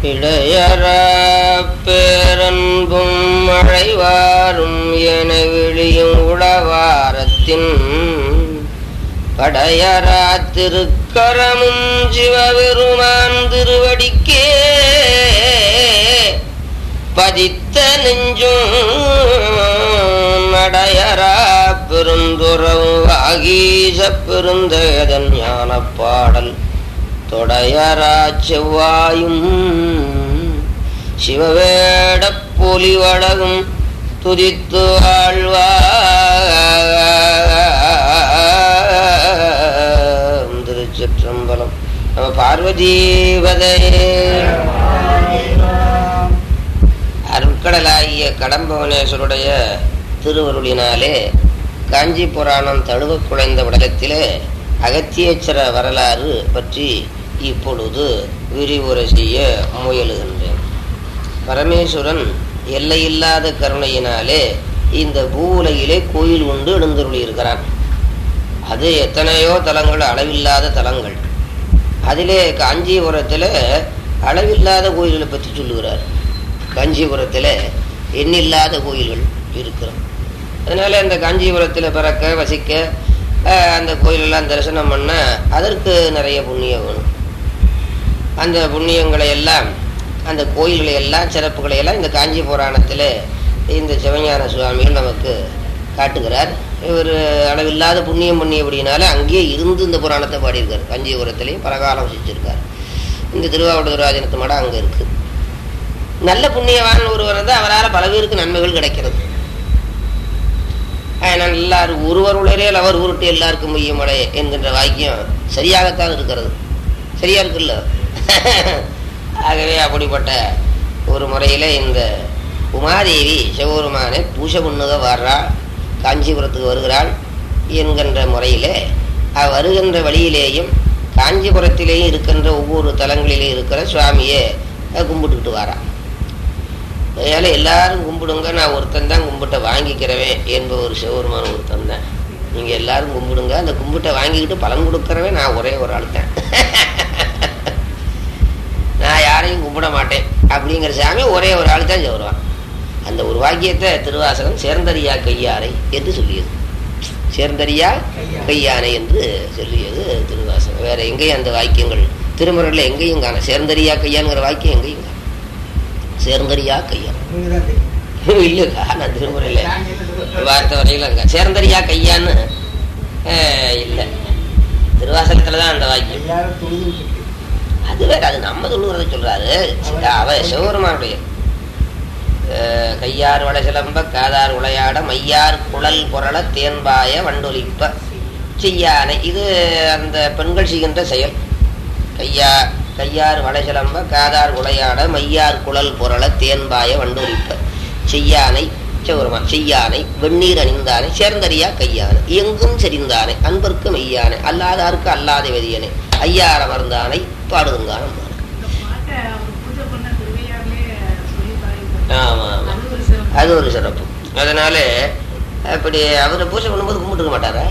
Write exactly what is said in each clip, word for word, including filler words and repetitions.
இளையர பேரன்பும் மழைவாரும் என விழியும் உளவாரத்தின் படையரா திருக்கரமும் சிவபெருமான் திருவடிக்கே பதித்த நெஞ்சும் நடையரா பெருந்துறவு ஆகீச பெருந்தேதன் ஞான பாடல் தொடையரா செவ்வாயும் சிவவேட பொலிவழகும் துதித்து ஆழ்வார். திருச்சிற்றம்பலம். நம்ம பார்வதீபதே. அருட்கடலாகிய கடம்பவனேஸ்வருடைய திருவருளினாலே காஞ்சி புராணம் தழுவ குழைந்த விடலத்திலே அகத்தியேச்சர வரலாறு பற்றி இப்பொழுது விரிவுரை செய்ய முயலுகின்றேன். பரமேஸ்வரன் எல்லையில்லாத கருணையினாலே இந்த பூவுலகிலே கோயில் உண்டு எழுந்தருளியிருக்கிறான். அது எத்தனையோ தலங்கள், அளவில்லாத தலங்கள். அதிலே காஞ்சிபுரத்தில் அளவில்லாத கோயில்களை பற்றி சொல்லுகிறார். காஞ்சிபுரத்தில் எண்ணில்லாத கோயில்கள் இருக்கிறோம். அதனால அந்த காஞ்சிபுரத்தில் பிறக்க வசிக்க அந்த கோயிலெல்லாம் தரிசனம் பண்ண அதற்கு நிறைய புண்ணியம் வேணும். அந்த புண்ணியங்களை எல்லாம், அந்த கோயில்களை எல்லாம், சிறப்புகளை எல்லாம் இந்த காஞ்சி புராணத்தில் இந்த சிவஞான சுவாமிகள் நமக்கு காட்டுகிறார். இவர் அளவில்லாத புண்ணியம் பண்ணியபடினால அங்கேயே இருந்து இந்த புராணத்தை பாடியிருக்கார். காஞ்சிபுரத்திலையும் பலகாலம் வசிச்சிருக்கார். இந்த திருவாவடுதுராஜனத்து மடம் அங்கே இருக்குது. நல்ல புண்ணியவான் ஒருவர் தான் அவரால் பல பேருக்கு நன்மைகள் கிடைக்கிறது. ஆனால் எல்லாரும் ஒருவருடைய அவர் உருட்டு எல்லாருக்கும் மையமடை என்கின்ற வாக்கியம் சரியாகத்தான் இருக்கிறது. சரியா இருக்குல்ல? ஆகவே அப்படிப்பட்ட ஒரு முறையில் இந்த உமாதேவி சிவபெருமானை பூஜை பண்ணுக வர்றாள், காஞ்சிபுரத்துக்கு வருகிறாள் என்கின்ற முறையில் வருகின்ற வழியிலேயும் காஞ்சிபுரத்திலேயும் இருக்கின்ற ஒவ்வொரு தலங்களிலேயும் இருக்கிற சுவாமியை கும்பிட்டுக்கிட்டு வரான். அதனால எல்லாரும் கும்பிடுங்க, நான் ஒருத்தன் தான் கும்பிட்ட வாங்கிக்கிறவேன் என்ப ஒரு சிவபெருமான ஒருத்தன் தான். நீங்கள் எல்லாரும் கும்பிடுங்க, அந்த கும்பிட்டை வாங்கிக்கிட்டு பலன் கொடுக்கறவே நான் ஒரே ஒரு ஆள் தான். நான் யாரையும் கும்பிட மாட்டேன் அப்படிங்கிற சாமி ஒரே ஒரு ஆள் தான் வருவான். அந்த ஒரு வாக்கியத்தை திருவாசகம் சேர்ந்தறியா கையானை என்று சொல்லியது. சேர்ந்தறியா கையானை என்று சொல்லியது திருவாசகம். வேற எங்கேயும் அந்த வாக்கியங்கள் திருமுறையில் எங்கேயும் காண. சேர்ந்தறியா கையான்கிற வாக்கியம் எங்கேயும் காண. சேர்ந்தறியா கையா இல்லைக்கா, நான் திருமுறையில் வார்த்தை வரையில அங்க சேர்ந்தறியா கையான்னு இல்லை. திருவாசகத்துல தான் அந்த வாக்கியம். அது வேற, அது நம்ம சொல்லுறத சொல்றாரு. அவ சிவபெருமானுடைய கையார் வளை சிலம்ப காதார் உளையாட மையார் குழல் குரல தேன்பாய வண்டொலிப்ப செய்யானை. இது அந்த பெண்கள் செய்கின்ற செயல். கையா கையார் வளை சிலம்ப காதார் உளையாட மையார் குழல் குரல தேன்பாய வண்டொலிப்ப செய்யானை சிவபெருமான். செய்யானை வெந்நீர் அணிந்தானே சேர்ந்தறியா கையானை எங்கும் செறிந்தானே அன்பர்க்கு மெய்யானை அல்லாதாருக்கு அல்லாத வெதியனை ஐயார மறந்தானை பாடுதுங்கான. ஆமா ஆமா, அது ஒரு சிறப்பு. அதனால அப்படி அவரை பூஜை பண்ணும்போது கும்பிட்டுக்க மாட்டாரா?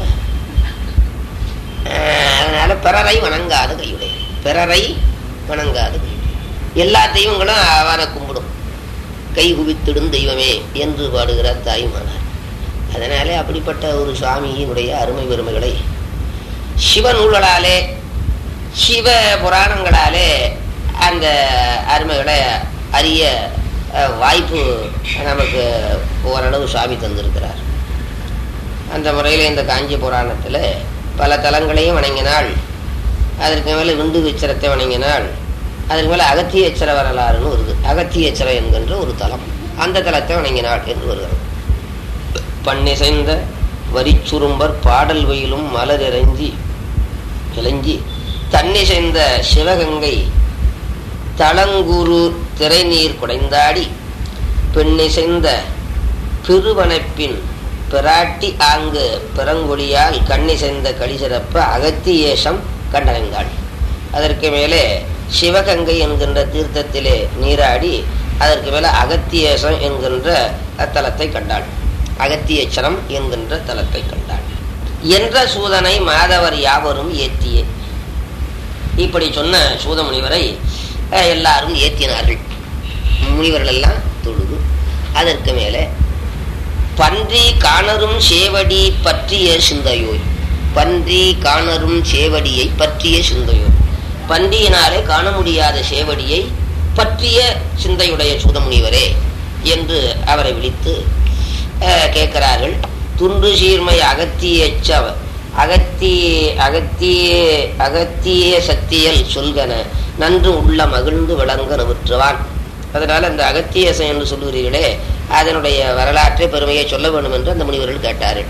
அதனால பிறரை வணங்காத கையுடைய, பிறரை வணங்காத கை. எல்லா தெய்வங்களும் அவரை கும்பிடும். கை குவித்திடும் தெய்வமே என்று பாடுகிறார் தாய்மானார். அதனாலே அப்படிப்பட்ட ஒரு சுவாமியினுடைய அருமை பெருமைகளை சிவநூல்களாலே சிவ புராணங்களாலே அந்த அருமைகளை அறிய வாய்ப்பு நமக்கு ஓரளவு சுவாமி தந்திருக்கிறார். அந்த முறையில் இந்த காஞ்சி புராணத்தில் பல தலங்களையும் வணங்கினாள். அதற்கு மேலே விந்து விச்சரத்தை வணங்கினாள். அதற்கு மேலே அகத்தியேச்சர வரலாறுன்னு வருது. அகத்தியேச்சரம் என்கின்ற ஒரு தலம், அந்த தலத்தை வணங்கினாள் என்று வருகிறது. பண்ணிசைந்த வரிச்சுரும்பர் பாடல் வயிலும் மலர் இறைஞ்சி இளைஞ்சி தன்னிசைந்த சிவகங்கை தளங்குரு திரைநீர் குடைந்தாடி பெண்ணிசைந்த பெருவனப்பின் பிராட்டி ஆங்கு பிறங்கொழியால் கண்ணிசைந்த களிசிறப்ப அகத்தியேசம் கண்டடைந்தாள். அதற்கு மேலே சிவகங்கை என்கின்ற தீர்த்தத்திலே நீராடி அதற்கு மேலே அகத்தியேசம் என்கின்ற தலத்தை கண்டாள். அகத்தியேச்சரம் என்கின்ற தலத்தை கண்டாள். என்ற சூதனை மாதவர் யாவரும் ஏத்தியே. இப்படி சொன்ன சூதமுனிவரை எல்லாரும் ஏற்றினார்கள். முனிவர்கள் எல்லாம் தொழுது அதற்கு மேலே பன்றி காணரும் சேவடி பற்றிய சிந்தையோய், பன்றி காணரும் சேவடியை பற்றிய சிந்தையோய், பன்றியினாலே காண முடியாத சேவடியை பற்றிய சிந்தையுடைய சூதமுனிவரே என்று அவரை விழித்து கேட்கிறார்கள். துன்று சீர்மை அகத்திய அகத்திய அகத்திய அகத்திய சக்தியல் சொல்கன நன்று உள்ள மகிழ்ந்து விளங்க நவிற்றுவான். அதனால அந்த அகத்தியசம் என்று சொல்லுகிறீர்களே அதனுடைய வரலாற்றை பெருமையை சொல்ல வேண்டும் என்று அந்த முனிவர்கள் கேட்டார்கள்.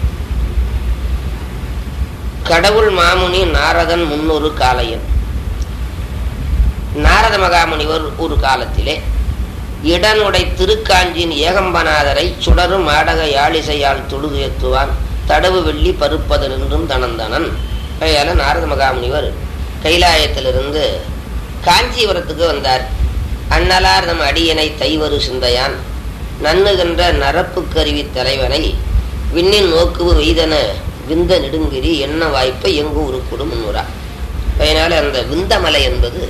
கடவுள் மாமுனி நாரதன் முன்னொரு காலையன். நாரத மகாமுனிவர் ஒரு காலத்திலே இடனுடை திருக்காஞ்சின் ஏகம்பநாதரை சுடரும் ஆடக யாழிசையால் தொழுது ஏற்றுவான் தடவு வெள்ளி பருப்பது நின்றும் தனந்தனன். கையால நாரத மகாமுனிவர் கைலாயத்திலிருந்து காஞ்சிபுரத்துக்கு வந்தார். அண்ணலார் நம் அடியனை தைவரு சிந்தையான் நன்னுகின்ற நரப்பு கருவி தலைவனை விண்ணின் நோக்குவு வெய்தன விந்த நெடுங்கிரி என்ன வாய்ப்பை எங்கு உருக்குடும் முன்னுரா. அதனால அந்த விந்தமலை என்பது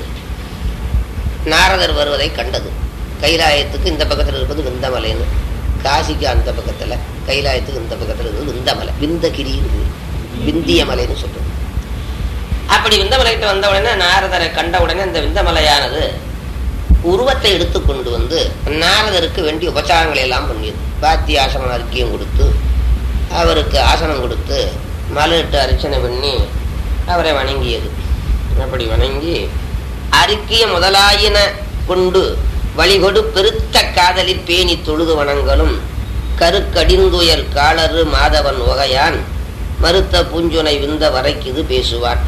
நாரதர் வருவதை கண்டது. கைலாயத்துக்கு இந்த பக்கத்தில் இருப்பது விந்தமலைன்னு, காசிக்கு அந்த பக்கத்துல, கைலாயத்துக்கு இந்த பக்கத்துல இருக்குது விந்தமலை. விந்தகிரி இருக்குது, விந்திய மலைன்னு சொல்றது. அப்படி விந்தமலைகிட்ட வந்த உடனே நாரதரை கண்ட உடனே இந்த விந்தமலையானது உருவத்தை எடுத்து கொண்டு வந்து நாரதருக்கு வேண்டிய உபச்சாரங்களை எல்லாம் பண்ணியது. பாத்தி ஆசனம் அறிக்கையும் கொடுத்து அவருக்கு ஆசனம் கொடுத்து மலையிட்டு அர்ச்சனை பண்ணி அவரை வணங்கியது. அப்படி வணங்கி அறிக்கைய முதலாயின கொண்டு வழிகொடு பெருத்த காதலில் பேணி தொழுது வணங்களும் கருக்கடிந்துயர் காலரு மாதவன் வகையான் மறுத்த பூஞ்சுனை விந்த வரைக்குது பேசுவான்.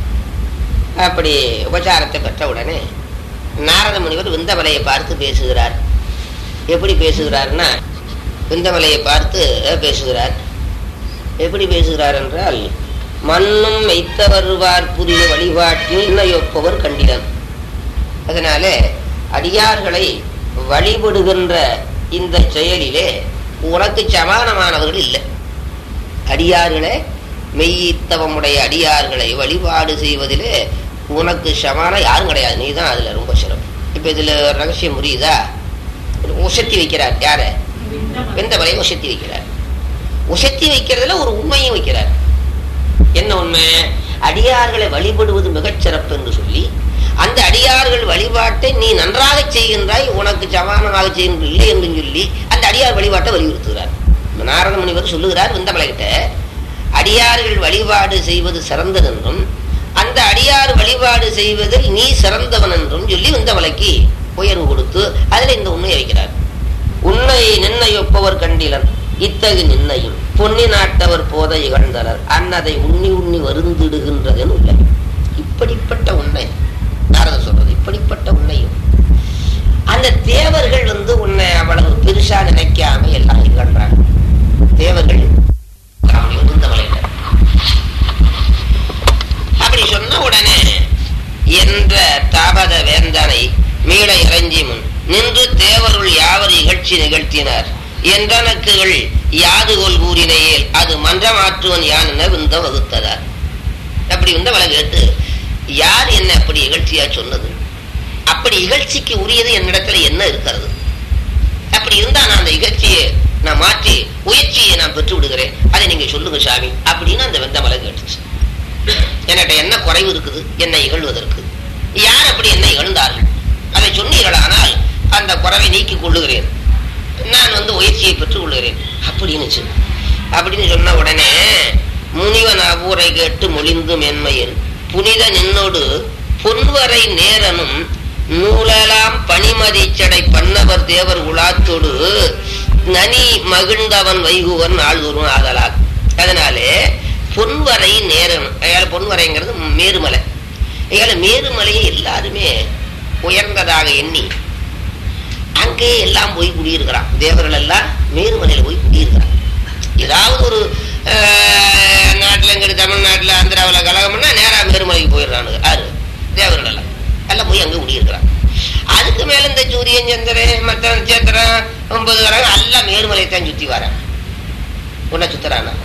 அப்படி உபச்சாரத்தை பெற்ற உடனே நாரத முனிவர் விந்தமலையை பார்த்து பேசுகிறார். எப்படி பேசுகிறார்னா விந்தமலையை பார்த்து பேசுகிறார். எப்படி பேசுகிறார் என்றால் மண்ணும் மெய்த்தவர்வார் புரிய வழிபாட்டில் இன்னையொப்பவர் கண்டிடன். அதனால அடியார்களை வழிபடுகின்ற இந்த செயலிலே உனக்கு சமானமானவர்கள் இல்லை. அடியார்களே மெய்த்தவமுடைய அடியார்களை வழிபாடு செய்வதிலே உனக்கு சமான யாரும் கிடையாது, நீ தான் அதுல ரொம்ப சிறப்பு. இப்ப இதுல ரகசியம் புரியுதா? உசத்தி வைக்கிறார். யார? விந்தமலையை உசத்தி வைக்கிறார். உசத்தி வைக்கிறதுல ஒரு உண்மையும் வைக்கிறார். என்ன உண்மை? அடியார்களை வழிபடுவது மிகச்சிறப்பு என்று சொல்லி அந்த அடியார்கள் வழிபாட்டை நீ நன்றாக செய்கின்றாய், உனக்கு சமானமாக செய்கின்ற இல்லை என்று சொல்லி அந்த அடியார் வழிபாட்டை வலியுறுத்துகிறார். நாரத முனிவர் சொல்லுகிறார் விந்தமலை கிட்ட, அடியார்கள் வழிபாடு செய்வது சிறந்தது என்றும் அந்த அடியார் வழிபாடு செய்வதில் நீ சிறந்தவன் என்றும் சொல்லி விந்தமலைக்கு உயர்வு கொடுத்து அதுல இந்த உண்மையை வைக்கிறார். உன்னை நிர்ணயிப்பவர் கண்டிலன் இத்தகு நிர்ணயம் பொன்னி நாட்டவர் போத இகழ்ந்தனர் அன்னதை உண்ணி உண்ணி வருந்திடுகின்றதுன்னு உள்ள இப்படிப்பட்ட உண்மை நாரதர் சொல்றது. இப்படிப்பட்ட உண்மையும் அந்த தேவர்கள் வந்து உன்னை அவ்வளவு பெருசா நினைக்காம எல்லாம் இகழ்றாங்க. தேவர்கள் அப்படி சொன்ன உடனே என்ற தாபத வேந்தனை மீள இறஞ்சி முன் நின்று தேவருள் யாவர் இகழ்ச்சி நிகழ்த்தினார் என்றனக்குகள் யாதுகோல் கூறினையேல் அது மன்றமாற்றுவன் யான் என விந்த வகுத்ததார். அப்படி விந்தவளை கேட்டு யார் என்ன அப்படி இகழ்ச்சியா சொன்னது? அப்படி இகழ்ச்சிக்கு உரியது என்னிடத்துல என்ன இருக்கிறது? அப்படி இருந்தா நான் அந்த இகழ்ச்சியை நான் மாற்றி உயர்ச்சியை நான் பெற்று விடுகிறேன், அதை நீங்க சொல்லுங்க சாமி அப்படின்னு அந்த விந்தமலை கேட்டுச்சு. என்கிட்ட என்ன குறைவு இருக்குது என்னை இகழ்வதற்கு? யார் அப்படி என்னை இகழ்ந்தார்கள்? அதை சொன்னீர்களானால் அந்த குறைவை நீக்கிக் கொள்ளுகிறேன், நான் வந்து உயர்ச்சியை பெற்றுக் கொள்ளுகிறேன் அப்படின்னு சொல்லு. அப்படின்னு சொன்ன உடனே முனிவன் அவ்வூரை கேட்டு மொழிந்து மேன்மையில் புனித நின்னோடு பொன்வரை நேரனும் நூலலாம் பனிமதி சடை பண்ணவர் தேவர் உலாத்தோடு நனி மகிழ்ந்தவன் வைகுவன் ஆழ்தோறும் ஆதலால். அதனாலே பொன்வரை நேரனும், அயால பொன்வரைங்கிறது மேருமலை. அயால மேருமலையை எல்லாருமே உயர்ந்ததாக எண்ணி அங்கே எல்லாம் போய் குடியிருக்கிறான். தேவர்கள் எல்லாம் மேருமலையில போய் குடியிருக்கிறான். ஏதாவது ஒரு நாட்டுல எங்க தமிழ்நாட்டுல ஆந்திராவில் கலகம்னா நேரா மேருமலைக்கு போயிடுறானுங்க. ஆறு தேவர்கள் எல்லாம் எல்லாம் போய் அங்கே குடியிருக்கிறான். அதுக்கு மேல இந்த சூரியன் சந்திரன் மற்ற நட்சத்திரம் ஒன்பது வராங்க எல்லாம் மேருமலையை தான் சுத்தி வரான். உன்னை சுத்துறானா?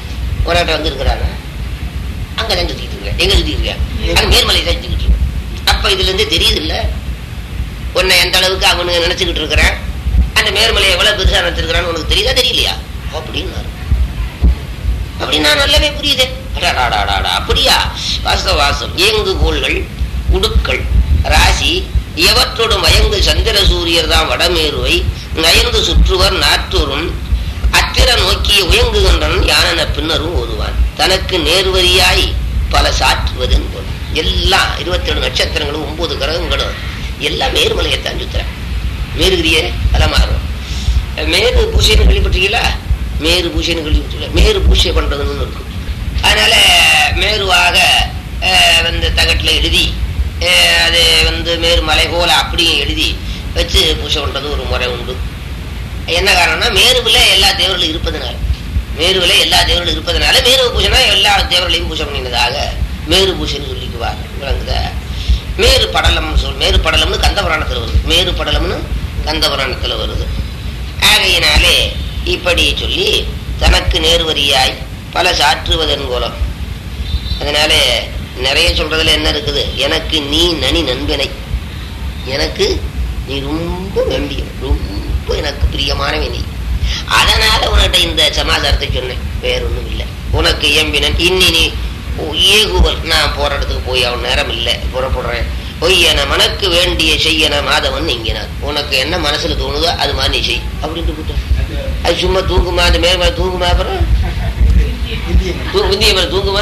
உன்கிட்ட வந்து இருக்கிறானா? அங்கதான் சுத்திட்டு இருக்கேன். எங்க சுத்தி இருக்கேன்? அங்க மேருமலையை தான் சுத்திக்கிட்டு இருக்கேன். அப்ப அப்ப இதுல இருந்து தெரியுது இல்ல உன்னை எந்த அளவுக்கு அவனுக்கு நினைச்சுக்கிட்டு இருக்கிறான், அந்த மேர்மலை எவ்வளவு பெருசா நினைச்சிருக்கிறான்னு உனக்கு தெரியுதா தெரியலையா அப்படின்னு அப்படின்னா நல்லாவே புரியுது. அப்படியா வாஸ்தவ வாசம் ஏங்கு கோள்கள் உடுக்கள் ராசி எவற்றோடு மயங்கு சந்திர சூரியர் தான் வடமேருவை நயந்து சுற்றுவர் நாற்றூரும் அத்திர நோக்கிய உயங்குகின்றன் யானென பின்னரும் ஓதுவான் தனக்கு நேர்வரியாய் பல சாற்றுவதன் போல். எல்லாம் இருபத்தி ஏழு நட்சத்திரங்களும் ஒன்பது கிரகங்களும் எல்லாம் மேருமலையத்தான் சுத்துறேன். மேருகிரியே அலமாறும். மேரு பூசைன்னு கேள்விப்பட்டீங்களா? மேரு பூசைன்னு கேள்விப்பட்டீங்களா? மேரு பூசை பண்றதுன்னு இருக்கு. அதனால மேருவாக வந்து தகட்டில் எழுதி அது வந்து மேரு மலை போல அப்படியே எழுதி வச்சு பூசை பண்றது ஒரு முறை உண்டு. என்ன காரணம்னா மேருவில் எல்லா தேவர்களும் இருப்பதனால மேருவில் எல்லா தேவர்களும் இருப்பதனால மேரு பூசைனா எல்லா தேவர்களையும் பூஜை பண்ணினதாக மேரு பூசைன்னு சொல்லிக்குவாங்க. விளங்குத மேரு படலம் சொல் மேரு படலம்னு கந்த புராணத்தில் வருது. மேரு படலம்னு கந்த புராணத்தில் வருது. ஆகையினாலே இப்படி சொல்லி தனக்கு நேர்வரியாய் பல சாற்றுவதன் கோலம். அதனால நிறைய சொல்றதுல என்ன இருக்குது, எனக்கு நீ நனி நண்பனை, எனக்கு நீ ரொம்ப நம்பிய ரொம்ப எனக்கு பிரியமானவன் நீ, அதனால உன்கிட்ட இந்த சமாச்சாரத்தை சொன்னேன், வேற ஒண்ணும் இல்லை. உனக்கு எம்பினன் இன்னி நீ ஏகுவல், நான் போற இடத்துக்கு போய் அவன் நேரம் இல்லை புறப்படுறேன். பொய்யன மனக்கு வேண்டிய செய்யன மாதவன் இங்கினார், உனக்கு என்ன மனசுல தோணுதோ அது மாதிரி நீ செய் அப்படின்ட்டு போட்டேன். அது சும்மா தூங்குமா, அந்த மேல தூங்குமா, அப்புறம் முந்திய மேல தூங்குமா.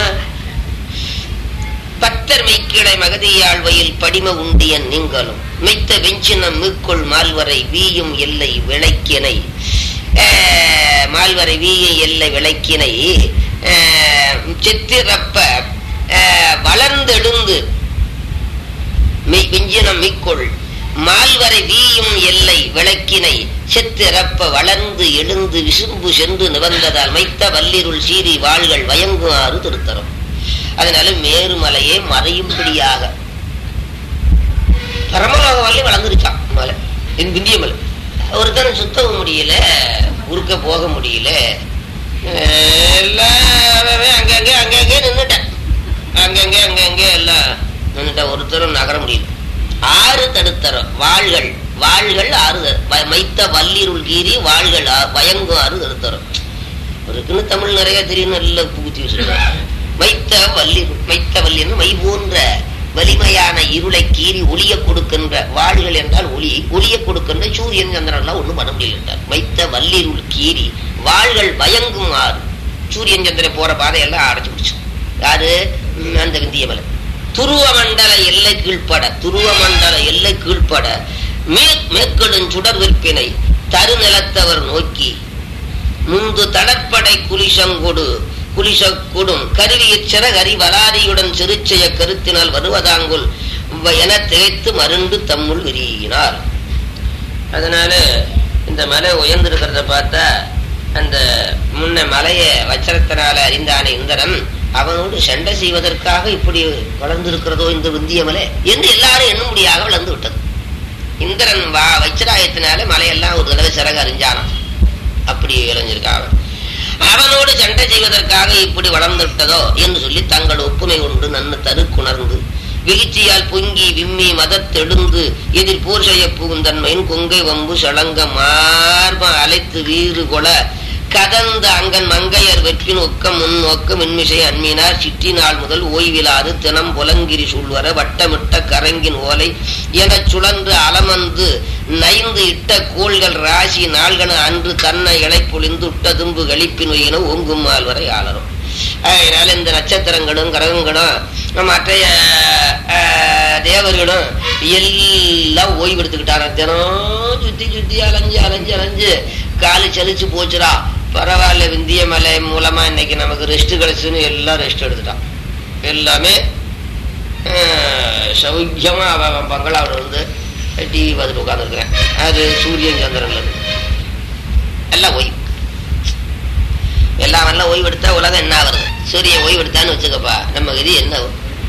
பத்தர் மெய்க்கிளை மகதியாழ்வையில் படிம உண்டியன் நீங்களும் மெய்த்த வெஞ்சினம் மீக்குள் மால்வரை வீயும் எல்லை விளக்கினை, மால்வரை வீயும் எல்லை விளக்கினை சித்திரப்ப வளர்ந்தெழுந்து வெஞ்சினம் மீக்குள் மால்வரை வீயும் எல்லை விளக்கினை செத்திறப்ப வளர்ந்து எழுந்து விசும்பு சென்று நிவந்ததால் மைத்த வல்லிருள் சீறி வாள்கள் வயங்குமாறு திருத்தரும். அதனால மேருமலையே மறையும்படியாக பரமலோக வரையில வளர்ந்துருச்சான் மலை, என் விந்திய மலை. ஒருத்தன் சுத்தவும் முடியல, உருக்க போக முடியல, எல்லாம் அங்கங்கே அங்கங்கே நின்றுட்டேன், அங்கங்கே அங்கங்கே எல்லாம் நின்றுட்டேன், ஒருத்தரும் நகர முடியல. ஆறு தடுத்தரும் வாள்கள் வாள்கள் ஆறு மைத்த வல்லிருள் கீறி வாள்கள் வயங்கும் ஆறு தடுத்தரும். இருக்குன்னு தமிழ் நிறைய தெரியும், நல்ல புகுத்தி வச்சிருக்காங்க. மைத்த வள்ளி மைத்த வல்லின்னு மை போன்ற வலிமையான இருளை கீறி ஒளிய கொடுக்கின்ற வாள்கள் என்றால் ஒளி ஒளிய கொடுக்கின்ற சூரியன் சந்திரன் எல்லாம் ஒண்ணும் பண்ண முடியல என்றார். மைத்த வல்லிருள் கீறி வாள்கள் பயங்கும் ஆறு, சூரியன் சந்திரன் போற பாதையெல்லாம் அடைச்சு பிடிச்சோம். யாரு? அந்த விந்திய மலை. துருவ மண்டல எல்லை கீழ்ப்பட துருவ மண்டல எல்லை கீழ்ப்பட மே மேற்கடும் சுடர் விற்பினை தருநிலத்தவர் நோக்கி முந்து தடற்படை குலிசங்கொடு குலிசக்கொடும் கருவியச்சர கரி வலாரியுடன் சிறுச்செய கருத்தினால் வருவதாங்குள் என திகைத்து மருண்டு தம்முள் விரியினார். அதனால இந்த மலை உயர்ந்திருக்கிறத பார்த்தா அந்த முன்ன மலையை வச்சரத்தினால அறிந்தானே இந்திரன் அவனோடு சண்டை செய்வதற்காக இப்படி வளர்ந்திருக்கிறதோ இந்த விந்திய மலை என்று எல்லாரும் எண்ணும்படியாக வளர்ந்து விட்டது. இந்திரன் வா வச்சிராயத்தினால மலையெல்லாம் ஒரு தடவை சிறகு அறிஞ்சானான், அப்படி விளைஞ்சிருக்கான். அவனோடு சண்டை செய்வதற்காக இப்படி வளர்ந்து விட்டதோ என்று சொல்லி தங்கள் ஒப்புமை கொண்டு நன்னு தருக்குணர்ந்து விகிச்சியால் பொங்கி விம்மி மதத்தெழுந்து எதிர் போர் செய்ய புகுந்தன்மையின் கொங்கை வம்பு சளங்க மார்ப அழைத்து வீறு கொல கதந்த அங்கன் மங்கையர் வெற்றின் ஒக்கம் முன் நோக்கம் மின்மிசை அன்மினார் சிற்றி நாள் முதல் ஓய்விலாது தினம் புலங்கிரி சூழ்வர வட்டமிட்ட கரங்கின் ஓலை எனச் சுழன்று அலமந்து நைந்து இட்ட கோள்கள் ராசி நாள்கன அன்று தன்னை இழைப்பொழிந்து உட்ட தும்பு கழிப்பின் ஒயின ஓங்கும் மால் வரை ஆளரும். அதனால இந்த நட்சத்திரங்களும் கிரகங்களும் மற்றைய தேவர்களும் எல்லாம் ஓய்வெடுத்துக்கிட்டாங்க. தினம் சுத்தி சுத்தி அலைஞ்சு அலைஞ்சு அலைஞ்சு காலு சலிச்சு போச்சுடா, பரவாயில்ல விந்திய மலை மூலமா இன்னைக்கு நமக்கு ரெஸ்ட் கிடைச்சுன்னு எல்லாம் ரெஸ்ட் எடுத்துட்டான். எல்லாமே சௌக்கியமா அவன் பங்களாவில் வந்து டிவி பார்த்துட்டு உட்காந்துருக்கிறேன். அது சூரியன் சந்திரன்ல இருக்கு எல்லாம் ஓய்வு. எல்லாம் எல்லாம் ஓய்வெடுத்தா உலகம் என்ன வருது? சூரிய ஓய்வெடுத்தான்னு வச்சுக்கப்பா, நம்ம இது என்ன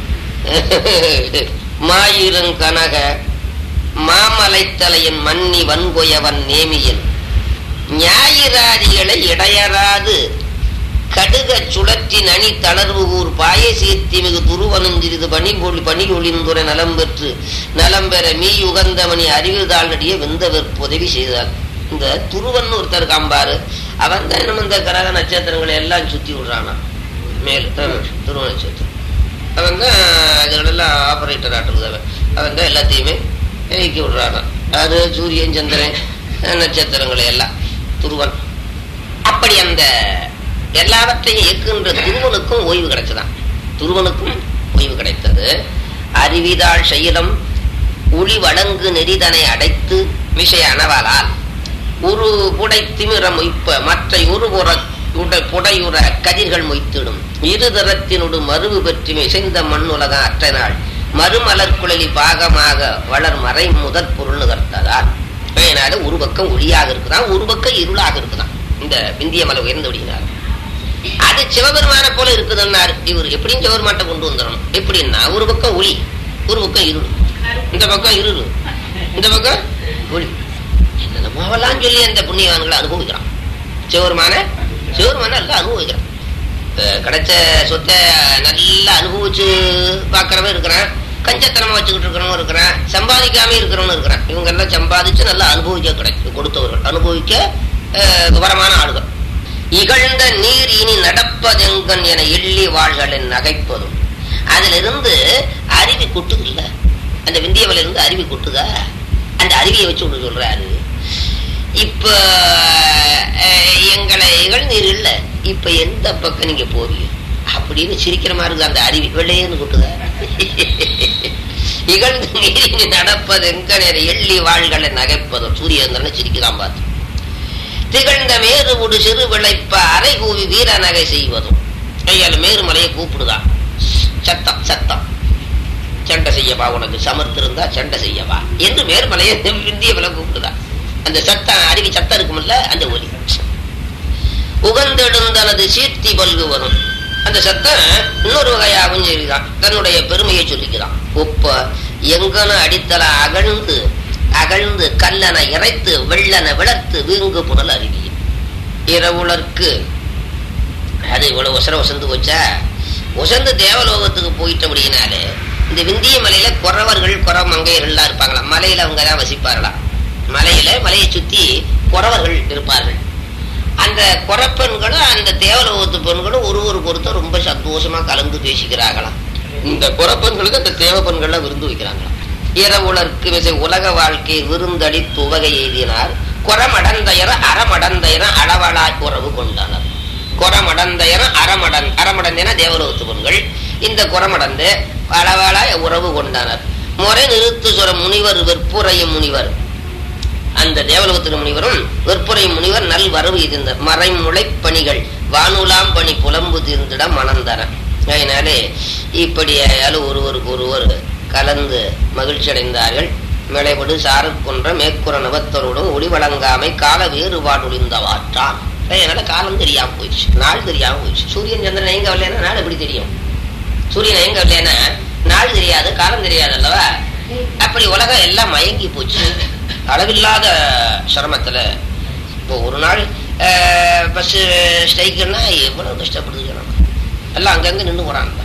மாயிரும் கனக மாமலைத்தலையின் மன்னி வன்கொயவன் நேமியன் ஞாயிறாதிகளை இடையறாது கடுக சுழற்றி நனி தளர்வு ஊர் பாய சீர்த்தி மிகு துருவனுஞ்சிறிது பனி பொழி பனி ஒளிந்துரை நலம் பெற்று நலம் பெற மீ யுகந்தமணி அறிவுதாள் நடிய வெந்தவர் உதவி செய்தார். இந்த துருவன் ஒருத்தர் காம்பாரு, அவன் தான் நம்ம இந்த கிரக நட்சத்திரங்களை எல்லாம் சுத்தி விடுறானா மேல் துருவ நட்சத்திரம். அவன் தான் அதுகளெல்லாம் ஆபரேட்டர் ஆட்டுறது. அவன் தான் எல்லாத்தையுமே இயக்கி விடுறானா. அது சூரியன் சந்திரன் நட்சத்திரங்களை எல்லாம் துருவன். அப்படி அந்த எல்லாவற்றையும் இயக்குகின்ற துருவனுக்கும் ஓய்வு கிடைச்சதான். துருவனுக்கும் ஓய்வு கிடைத்தது. அறிவிதாள் செயலம் ஒளி வழங்கு நெறிதனை அடைத்து விஷய அனவலால் ஒரு புடை திமிர மொய்ப்ப மற்ற ஒரு புற புடையுற கதிர்கள் மொய்த்திடும் இருதரத்தினோடு மறுவு பெற்று இசைந்த மண்ணுலக அற்ற நாள் மறுமலர் குழலி பாகமாக வளர் மறை முதற் பொருள் நுகர்த்ததால். அதனால ஒரு பக்கம் ஒளியாக இருக்குதான், ஒரு பக்கம் இருளாக இருக்குதான். இந்த விந்திய மலை உயர்ந்த ஒளியினார் அது சிவபெருமான போல இருக்குதுன்னாரு. இவர் எப்படியும் சிவபெருமாட்டை கொண்டு வந்துடணும். எப்படின்னா ஒரு பக்கம் ஒளி, ஒரு பக்கம் இருள். இந்த பக்கம் இருள், இந்த பக்கம் ஒளி. என்னென்னமாவெல்லாம் சொல்லி அந்த புண்ணியவான்களை அனுபவிக்கிறான். சிவபெருமான சிவபெருமான நல்லா அனுபவிக்கிறான். கிடைச்ச சொத்தை நல்லா அனுபவிச்சு பார்க்கறவன் இருக்கிறான், கஞ்சத்தனமா வச்சுக்கிட்டு இருக்கிறவங்க இருக்கிறான், சம்பாதிக்காம இருக்கிறவனு இருக்கிறான். இவங்க எல்லாம் சம்பாதிச்சு நல்லா அனுபவிக்க கிடைக்கும் கொடுத்தவர்கள், அனுபவிக்க விவரமான ஆளுகள். இகழ்ந்த நீர் இனி நடப்பதெங்கன் என எள்ளி வாழ்களின் நகைப்பதும். அதுல இருந்து அருவி கொட்டுது இல்ல, அந்த விந்தியவல இருந்து அருவி கொட்டுதா, அந்த அருவியை வச்சு ஒண்ணு சொல்றாரு. இப்ப எங்களை இகழ்நீர் இல்ல, இப்ப எந்த பக்கம் நீங்க போவீங்க அப்படின்னு சிரிக்கிற மாதிரி இருக்கு. அந்த அருவி வெள்ளையன்னு கொட்டுதா. இகழ்ந்த நீரினி நடப்பதெங்கன் என எள்ளி வாழ்களை நகைப்பதும். சூரியந்திரனை சிரிக்குதான் பார்த்து. திகழ்ந்த மேரு உடு சிறு விளைப்ப அரை கூவி வீர நகை செய்வதும். கையால மேரு மலையை கூப்பிடுதான். சத்தம் சத்தம் சண்டை செய்யவா, உனக்கு சமர்த்து இருந்தா சண்டை செய்யவா என்று மேருமலையை விந்திய விலை கூப்பிடுதான். அந்த சத்தம் அருவி சத்தம் இருக்குமில்ல, அந்த ஒலி. உகந்தெடுந்தனது சீர்த்தி பல்கு வரும். அந்த சத்தம் இன்னொரு வகையாகவும் சரிதான், தன்னுடைய பெருமையை சொல்லிக்கிறான். ஒப்ப எங்கன அடித்தல அகழ்ந்து அகழ்ந்து கல்லன இறைத்து வெள்ளன விளர்த்து வீங்கு புனல் அருவியில் இரவுலர்க்கு. அது இவ்வளவு ஒசர ஒசந்து போச்சா. ஒசந்து தேவலோகத்துக்கு போயிட்டபடினாலே இந்த விந்திய மலையில குறவர்கள் குற மங்கையர்கள்லாம் இருப்பாங்களாம். மலையில அவங்க தான் வசிப்பார்களாம். மலையில மலையை சுத்தி குறவர்கள் இருப்பார்கள். அந்த குறப்பெண்களும் அந்த தேவலோகத்து பெண்களும் ஒருவருக்கு ஒருத்தர் ரொம்ப சந்தோஷமா கலந்து பேசிக்கிறாங்களாம். இந்த குறப்பெண்களுக்கு அந்த தேவ பெண்கள்லாம் விருந்து வைக்கிறாங்களாம். இரவுலர்க்கு விசை உலக வாழ்க்கை விருந்தளி துவகை எய்தினார். குறமடந்தையர அறமடந்தையர அளவலாய் உறவு கொண்டனர். குறமடந்தையர அறமடன் அறமடந்தையன தேவலோகத்து பெண்கள். இந்த குறமடந்த அளவலாய் உறவு கொண்டனர். முறை நிறுத்து சொற முனிவர் வெற்புரையும் முனிவர். அந்த தேவலோகத்தின் முனிவரும் வெற்புரையும் முனிவர் நல் வரவு இருந்த மறைமுளை பணிகள் வானுலாம் பணி புலம்பு தீர்ந்திட மணந்தன. அதனாலே இப்படி ஒருவருக்கு ஒருவர் கலந்து மகிழ்ச்சி அடைந்தார்கள். மேலைபடு சாரற்கொன்ற மேற்குற நபத்தரோடும் ஒளி வழங்காமை கால வேறுபாடு ஒளிந்தவாற்றான். அதனால காலம் தெரியாம போயிடுச்சு, நாள் தெரியாம போயிடுச்சு. சூரியன் சந்திரன் எங்க வரலன்னா நாள் எப்படி தெரியும்? சூரியன் எங்க வரலன்னா நாள் தெரியாது, காலம் தெரியாது அல்லவா? அப்படி உலகம் எல்லாம் மயங்கி போச்சு. அளவில்லாத சிரமத்துல இப்போ ஒரு நாள் பஸ் ஸ்ட்ரைக்குன்னா எவ்வளவு கஷ்டப்படுது ஜனம் எல்லாம் அங்கங்க நின்று போறாங்க.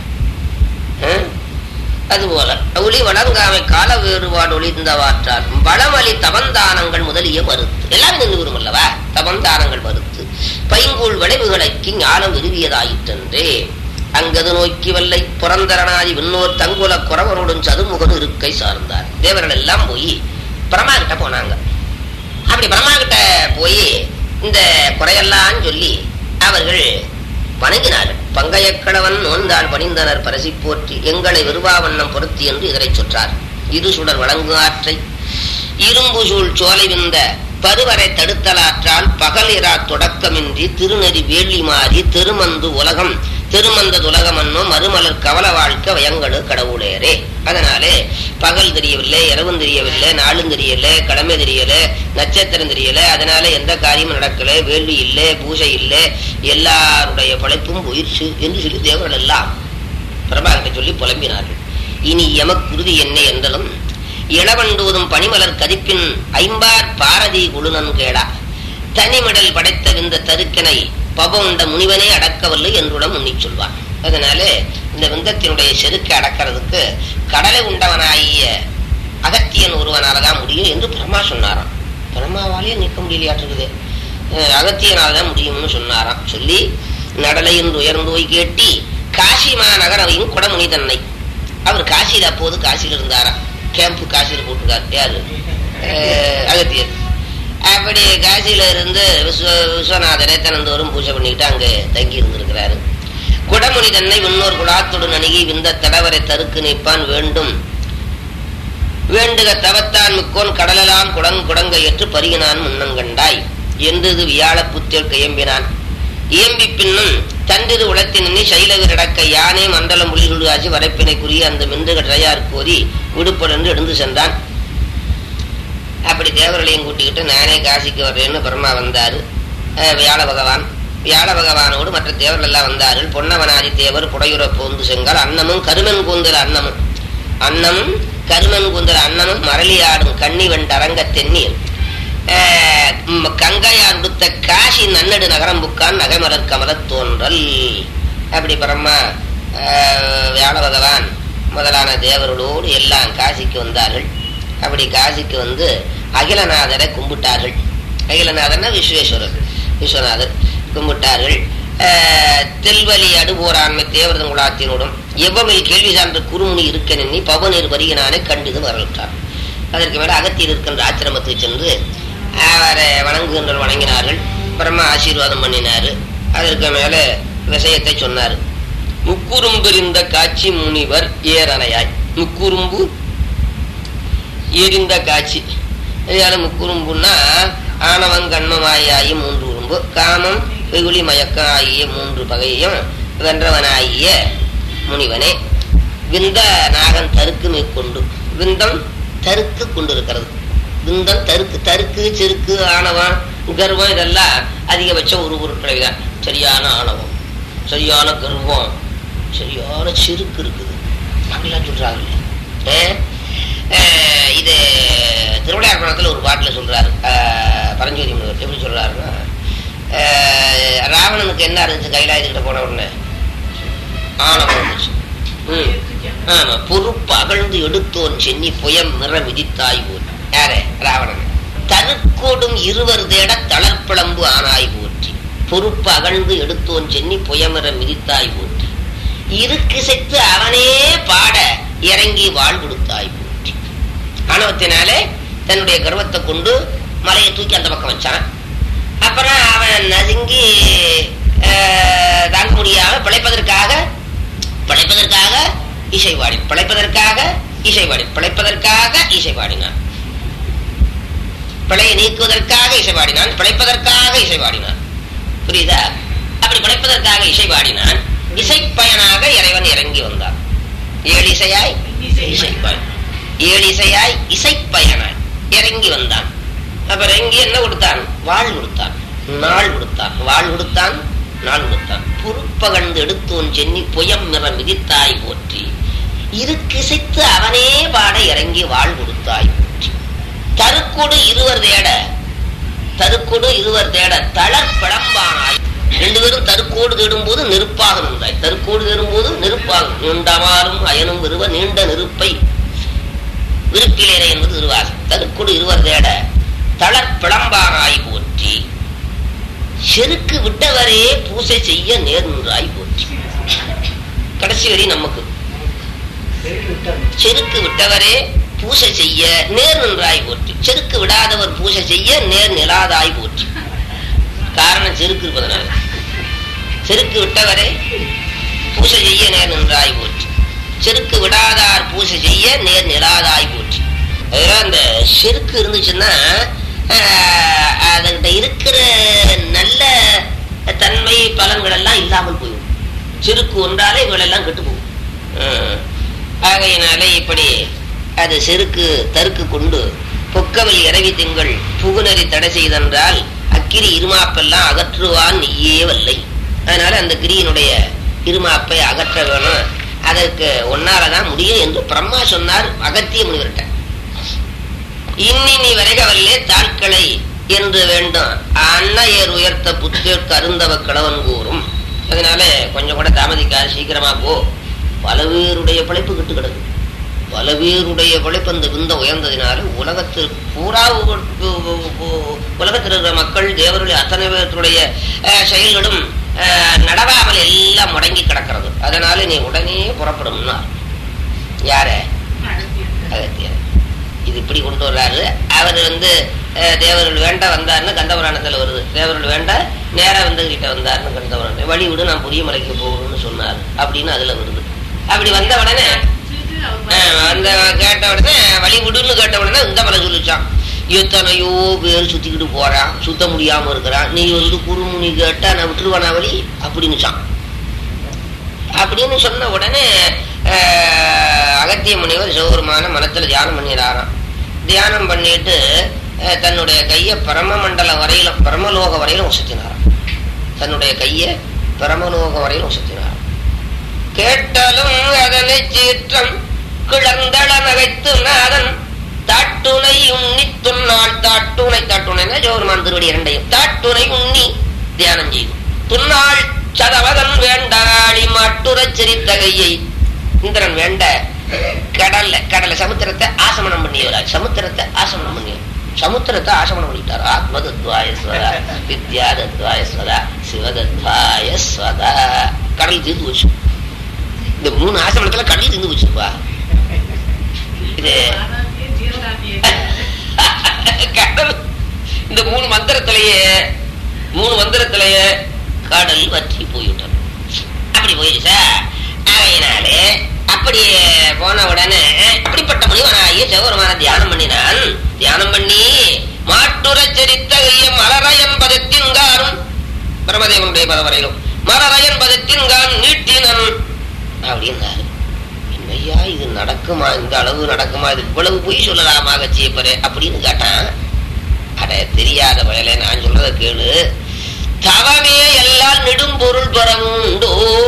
அதுபோல ஒளி வழங்காமை கால வேறுபாடு ஒளிந்தவாற்றால் வளமளி தவந்தானங்கள் முதலிய மறுத்து எல்லாமே நின்று வரும் அல்லவா? தவந்தானங்கள் மறுத்து பைங்கூழ் விளைவுகளுக்கு ஞானம் விரும்பியதாயிற்றே. அங்கது நோக்கி வல்லை புரந்தரனாதி விண்ணோர் தங்குல குறவனுடன் சதுமுகன் இருக்கை சார்ந்தார். தேவர்கள் எல்லாம் போய் பிரமா கிட்ட போனாங்க. அப்படி பிரமா கிட்ட போய் இந்த குறையெல்லாம் சொல்லி அவர்கள் வணங்கினார்கள். பங்கையக்கடவன் நோந்தால் பணிந்தனர் பரசி போற்றி எங்களை விருவாவண்ணம் பொருத்தி என்று இதனை சொற்றார். இரு சுடர் வழங்கு ஆற்றை இரும்பு சூழ் சோலை விந்த பருவரை தடுத்தலாற்றால் பகல் இரா தொடக்கமின்றி திருநெறி வேலி மாறி திருமந்து உலகம் திருமந்தது உலகமன்னோ மறுமலர் கவல வாழ்க்கை வயங்களு கடவுளேரே. அதனாலே பகல் தெரியவில்லை, இரவும் தெரியவில்லை, நாளும் தெரியல, கடமை தெரியல, நட்சத்திரம் தெரியல. அதனால எந்த காரியமும் நடக்கல, வேள்வி இல்லை, பூஜை இல்லை, எல்லாருடைய படைப்பும் போயிடுச்சு என்று சொல்லி தேவர்கள் எல்லாம் பிரபாகத்தை சொல்லி புலம்பினார்கள். இனி எமக்குருதி என்ன என்றலும் இளவண்டுவதும் பனிமலர் கதிப்பின் ஐம்பார் பாரதி குழுநன் கேடா தனிமிடல் படைத்த இந்த தருக்கனை பபம் உண்ட முனிவனே அடக்கவல்லை என்றுடன் முன்னி சொல்வான். அதனால இந்த விந்தத்தினுடைய செருக்கை அடக்கிறதுக்கு கடலை உண்டவனாகிய அகத்தியன் ஒருவனாலதான் முடியும் என்று பிரம்மா சொன்னாராம். பிரம்மாவாலேயே நிற்க முடியலையாற்றுக்குது, அகத்தியனால்தான் முடியும்னு சொன்னாராம். சொல்லி நடலை என்று உயர்ந்து போய் கேட்டி காசி மாநகரவையும் குடமுனி தன்னை. அவர் காசியில் அப்போது காசியில் இருந்தாராம். கேம்பு காசியில் போட்டிருக்காரு யாரு? அகத்தியர். அப்படி காசியில இருந்து விஸ்வ விஸ்வநாதரை தினந்தோறும் பூஜை பண்ணிக்கிட்டு அங்கே தங்கி இருந்திருக்கிறாரு. குடமுனி தன்னை முன்னோர் குடாத்துடன் அணுகி விந்த தடவரை தருக்கு நிற்பான் வேண்டும் வேண்டுக தவத்தான் மிக்கோன் கடலெல்லாம் குடங் குடங்க ஏற்று பருகினான் முன்னங்கண்டாய் என்று வியாழ புத்தியல் கையம்பினான். இயம்பி பின்னும் தன்றிது உளத்தினி சைலவிரடக்க யானே மண்டலம் புலிகுழு ஆசி வரைப்பினை குறிய அந்த மின்றுகள் தயார் கோரி விடுப்படென்று எழுந்து சென்றான். அப்படி தேவர்களையும் கூட்டிக்கிட்டு நானே காசிக்கு வர்றேன்னு பிரம்மா வந்தாரு. வியாழ பகவான் வியாழ பகவானோடு மற்ற தேவர்கள் எல்லாம் வந்தார்கள். பொன்னவனாதி தேவர் புடையுற போந்து செங்கால் அன்னமும் கருமன் கூந்தல் அன்னமும் அன்னமும் கருமன் கூந்தல் அன்னமும் மரளியாடும் கண்ணி வெண்டரங்க தென்னீர் கங்கையார் உடுத்த காசி நன்னடு நகரம் புக்கான் நகைமலர் கமலத் தோன்றல். அப்படி பிரம்மா வியாழ பகவான் முதலான தேவர்களோடு எல்லாம் காசிக்கு வந்தார்கள். அப்படி காசிக்கு வந்து அகிலநாதரை கும்பிட்டார்கள். அகிலநாதர்னா விஸ்வேஸ்வரர், விஸ்வநாதர் கும்பிட்டார்கள். தெல்வலி அடுபோராண்மை தேவரதன் குலாத்தினோடும் எவ்வமில் கேள்வி சான்று குறுமுனி இருக்க நின்னி பவனீர் வருகினானே கண்டிது வரவிட்டார். அதற்கு மேல அகத்தியில் இருக்கின்ற ஆச்சிரமத்துக்கு சென்று அவரை வணங்குகின்ற வணங்கினார்கள். பிரம்மா ஆசீர்வாதம் பண்ணினாரு. அதற்கு மேல விஷயத்தை சொன்னாரு. முக்குறும்பு இருந்த காட்சி முனிவர் ஏரணையாய். முக்குறும்பு எரிந்த காட்சி. இதனால முக்குறும்புன்னா ஆணவம் கண்மமாயாயி மூன்று உறும்பு, காமம் வெகுளி மயக்கம் ஆகிய மூன்று பகையும் வென்றவனாகிய முனிவனே விந்த நாகன் தருக்கு மேற்கொண்டு. விந்தம் தருக்கு கொண்டிருக்கிறது. விந்தம் தருக்கு தருக்கு செருக்கு ஆணவம் கர்வம் இதெல்லாம் அதிகபட்சம் ஒரு பொருட்களைதான். சரியான ஆணவம், சரியான கர்வம், சரியான செருக்கு இருக்குது அப்படிலாம் சொல்றாங்க. இது திருவிளையாடத்தில் ஒரு பாட்டுல சொல்றாரு பரஞ்சோதி முனிவர். எப்படி சொல்றாருன்னா, ராவணனுக்கு என்ன இருந்துச்சு கைலாயத்துக்கிட்ட போன உடனே? ஆணவம் இருந்துச்சு. ஆமா, பொறுப்பு அகழ்ந்து எடுத்தோன் சென்னி புயம் மிற மிதித்தாய் போல். யாரே? ராவணன். தனுக்கோடும் இருவர் தேட தளர்ப்பிளம்பு ஆனாய் போற்றி. பொறுப்பு அகழ்ந்து எடுத்தோன் சென்னி புயமிற மிதித்தாய் போற்றி. இருக்கிசைத்து அவனே பாட இறங்கி வாழ் கொடுத்தாய் போற்றி. ஆணவத்தினாலே தன்னுடைய கர்வத்தை கொண்டு மலையை தூக்கி அந்த பக்கம் வச்சான். அப்புறம் அவன் நசுங்கி தாங்க முடியாம பிழைப்பதற்காக பிழைப்பதற்காக இசை பாடி பிழைப்பதற்காக இசை பாடி பிழைப்பதற்காக இசை பாடினான். பிழையை நீக்குவதற்காக இசை பாடினான், பிழைப்பதற்காக இசை பாடினான். புரியுதா? அப்படி பிழைப்பதற்காக இசை பாடினான். இசை பயனாக இறைவன் இறங்கி வந்தான். ஏழு இசையாய் இசை பயன் ஏழு இசையாய் இசை பயனாய் இறங்கி வந்தான். அப்புறம் இறங்கி என்ன கொடுத்தான்? வாழ் கொடுத்தான், நாள் கொடுத்தான். வாழ் கொடுத்தான், நாள் கொடுத்தான். பொறுப்பகழ்ந்து எடுத்தோன் சென்னி புயம் நிற மிதித்தாய் போற்றி. இருக்கிசைத்து அவனே பாட இறங்கி வாழ் கொடுத்தாய் போற்றி. தருக்கொடு இருவர் தேட தருக்கொடு இருவர் தேட தளர் பிளம்பானாய். ரெண்டு பேரும் தருக்கோடு தேடும் போது நெருப்பாக நின்றாய். தருக்கோடு தேடும் போது நெருப்பாக நீண்டமாறும் அயனும் விருவ நீண்ட நெருப்பை விருப்பிலேற என்பது திருவாசம். தருக்கோடு இருவர் தேட தளர் பிளம்பானாய் போற்றி. செருக்கு விட்டவரே பூசை செய்ய நேர் நின்றாய் போற்றி. கடைசி வரி நமக்கு. செருக்கு விட்டவரே பூசை செய்ய நேர் நின்றாய் போற்றி. செருக்கு விடாதவர் பூசை செய்ய நேர் நிலாதாய் போற்றி. காரணம் செருக்கு இருப்பதனால. செருக்கு விட்டவரே பூசை செய்ய நேர் நின்றாய் போற்றி. செருக்கு விடாதார் பூசை செய்ய நேர் நிலாதாய் போற்றி. அதெல்லாம் அந்த செருக்கு இருந்துச்சுன்னா அதுகிட்ட இருக்கிற நல்ல தன்மை பலன்கள் எல்லாம் இல்லாமல் போயிடும். செருக்கு ஒன்றாலே இவளெல்லாம் கெட்டு போகும். ஆகையினாலே இப்படி அது செருக்கு தருக்கு கொண்டு பொக்கவில் இரவி திங்கள் புகுநெறி தடை செய்தென்றால் அக்கிரி இருமாப்பெல்லாம் அகற்றுவான் நீயே வல்லை. அதனால அந்த கிரியினுடைய இருமாப்பை அகற்ற வேணும். அதற்கு ஒன்னாலதான் முடியும் என்று பிரம்மா சொன்னார் அகத்திய முனிவர்கிட்ட. இன்னி நீ விரைகவல்லே தாட்களை என்று வேண்டும். அன்னையர் உயர்த்த புத்தேற்கு அருந்தவ கிழவன் கூறும். அதனால கொஞ்சம் கூட தாமதிக்காது, சீக்கிரமா போ. பல பேருடைய படைப்பு கிட்டு கிடக்கு. பல பேருடைய படைப்பு அந்த விந்தம் உயர்ந்ததினால உலகத்தில் பூரா உலகத்தில் இருக்கிற மக்கள் தேவருடைய அத்தனை பேருடைய செயல்களும் நடவாமல் எல்லாம் முடங்கி கிடக்கிறது. அதனால நீ உடனே புறப்படும்னா யார அகத்தியர் இது இப்படி கொண்டு வர்றாரு. அவர் வந்து தேவர்கள் வேண்ட வந்தாருன்னு கந்தபுராணத்துல வருது. தேவர்கள் வேண்ட நேரா வந்தவர்கிட்ட வந்தாருன்னு கந்தபுராணம். வழி விடு, நான் புரிய மலைக்கு போகணும்னு சொன்னார் அப்படின்னு அதுல வருது. அப்படி வந்த உடனே அந்த கேட்ட உடனே வழி விடுன்னு கேட்ட உடனே இந்த மலை சொல்லிச்சான், எத்தனையோ பேர் சுத்திக்கிட்டு போறான், சுத்த முடியாம இருக்கிறான், நீ வந்து குருமுனி கேட்டா நான் விட்டுருவானா வழி அப்படின்னுச்சான். அப்படின்னு சொன்ன உடனே அகத்திய முனிவர் சிவபெருமான மனத்துல தியானம் பண்ணிடுறாராம். தியானம் பண்ணிட்டு தன்னுடைய கையை பரமமண்டல வரையில பரமலோக வரையிலும் உசத்தினாராம். தன்னுடைய கையை பரமலோக வரையிலும் உசத்தினாராம். கேட்டாலும் அதனை சீற்றம் கிளந்தள நகைத்து நாதன் தாட்டுனை உண்ணி துன்னாள். தாட்டுனை தாட்டுனை ஜோர்மான் திருவடி இரண்டையும் தாட்டுனை உண்ணி தியானம் செய்யும். துன்னாள் சதவதன் வேண்டாளி மாட்டுறச் சிரித்த கையை இந்திரன் வேண்ட கடல்ல கடலை சமுத்திரத்தை ஆசமனம் பண்ணியவராய். சமுத்திரத்தை ஆசமனம் பண்ணியவர். சமுத்திரத்தை ஆசமனம் பண்ணிட்டார். ஆத்மதத்வாயஸ்வதா வித்யாதத்வாயஸ்வதா சிவதத்வாயஸ்வதா. கடல் தீர்ந்து வச்சு. இந்த மூணு ஆசமனத்துல கடல் தீர்ந்து வச்சிருப்பா. இது கடல் இந்த மூணு மந்திரத்திலேயே மூணு மந்திரத்திலேயே கடல் வற்றி போய்விட்டது. அப்படி போயிடுச்சா. ஆகையினாலே அப்படி போன உடனே அப்படிப்பட்ட முனிவனாகிய சிவபெருமான தியானம் பண்ணினான். தியானம் பண்ணி மாட்டுற சரித்த கையம் மலரயன் பதத்தின்காரும் பிரமதேவனுடைய பதவரையிலும் மலரயன் பதத்தின்கான் நீட்டினன் அப்படின்னாரு. என்னையா இது நடக்குமா, இந்த அளவு நடக்குமா, இது இவ்வளவு பொய் சொல்லலாமா கட்சியப்பரு அப்படின்னு கேட்டான். அட தெரியாத வயல நான் சொல்றத கேளு. தவமே எல்லாம் நெடும் பொருள் பெறவுண்டோ.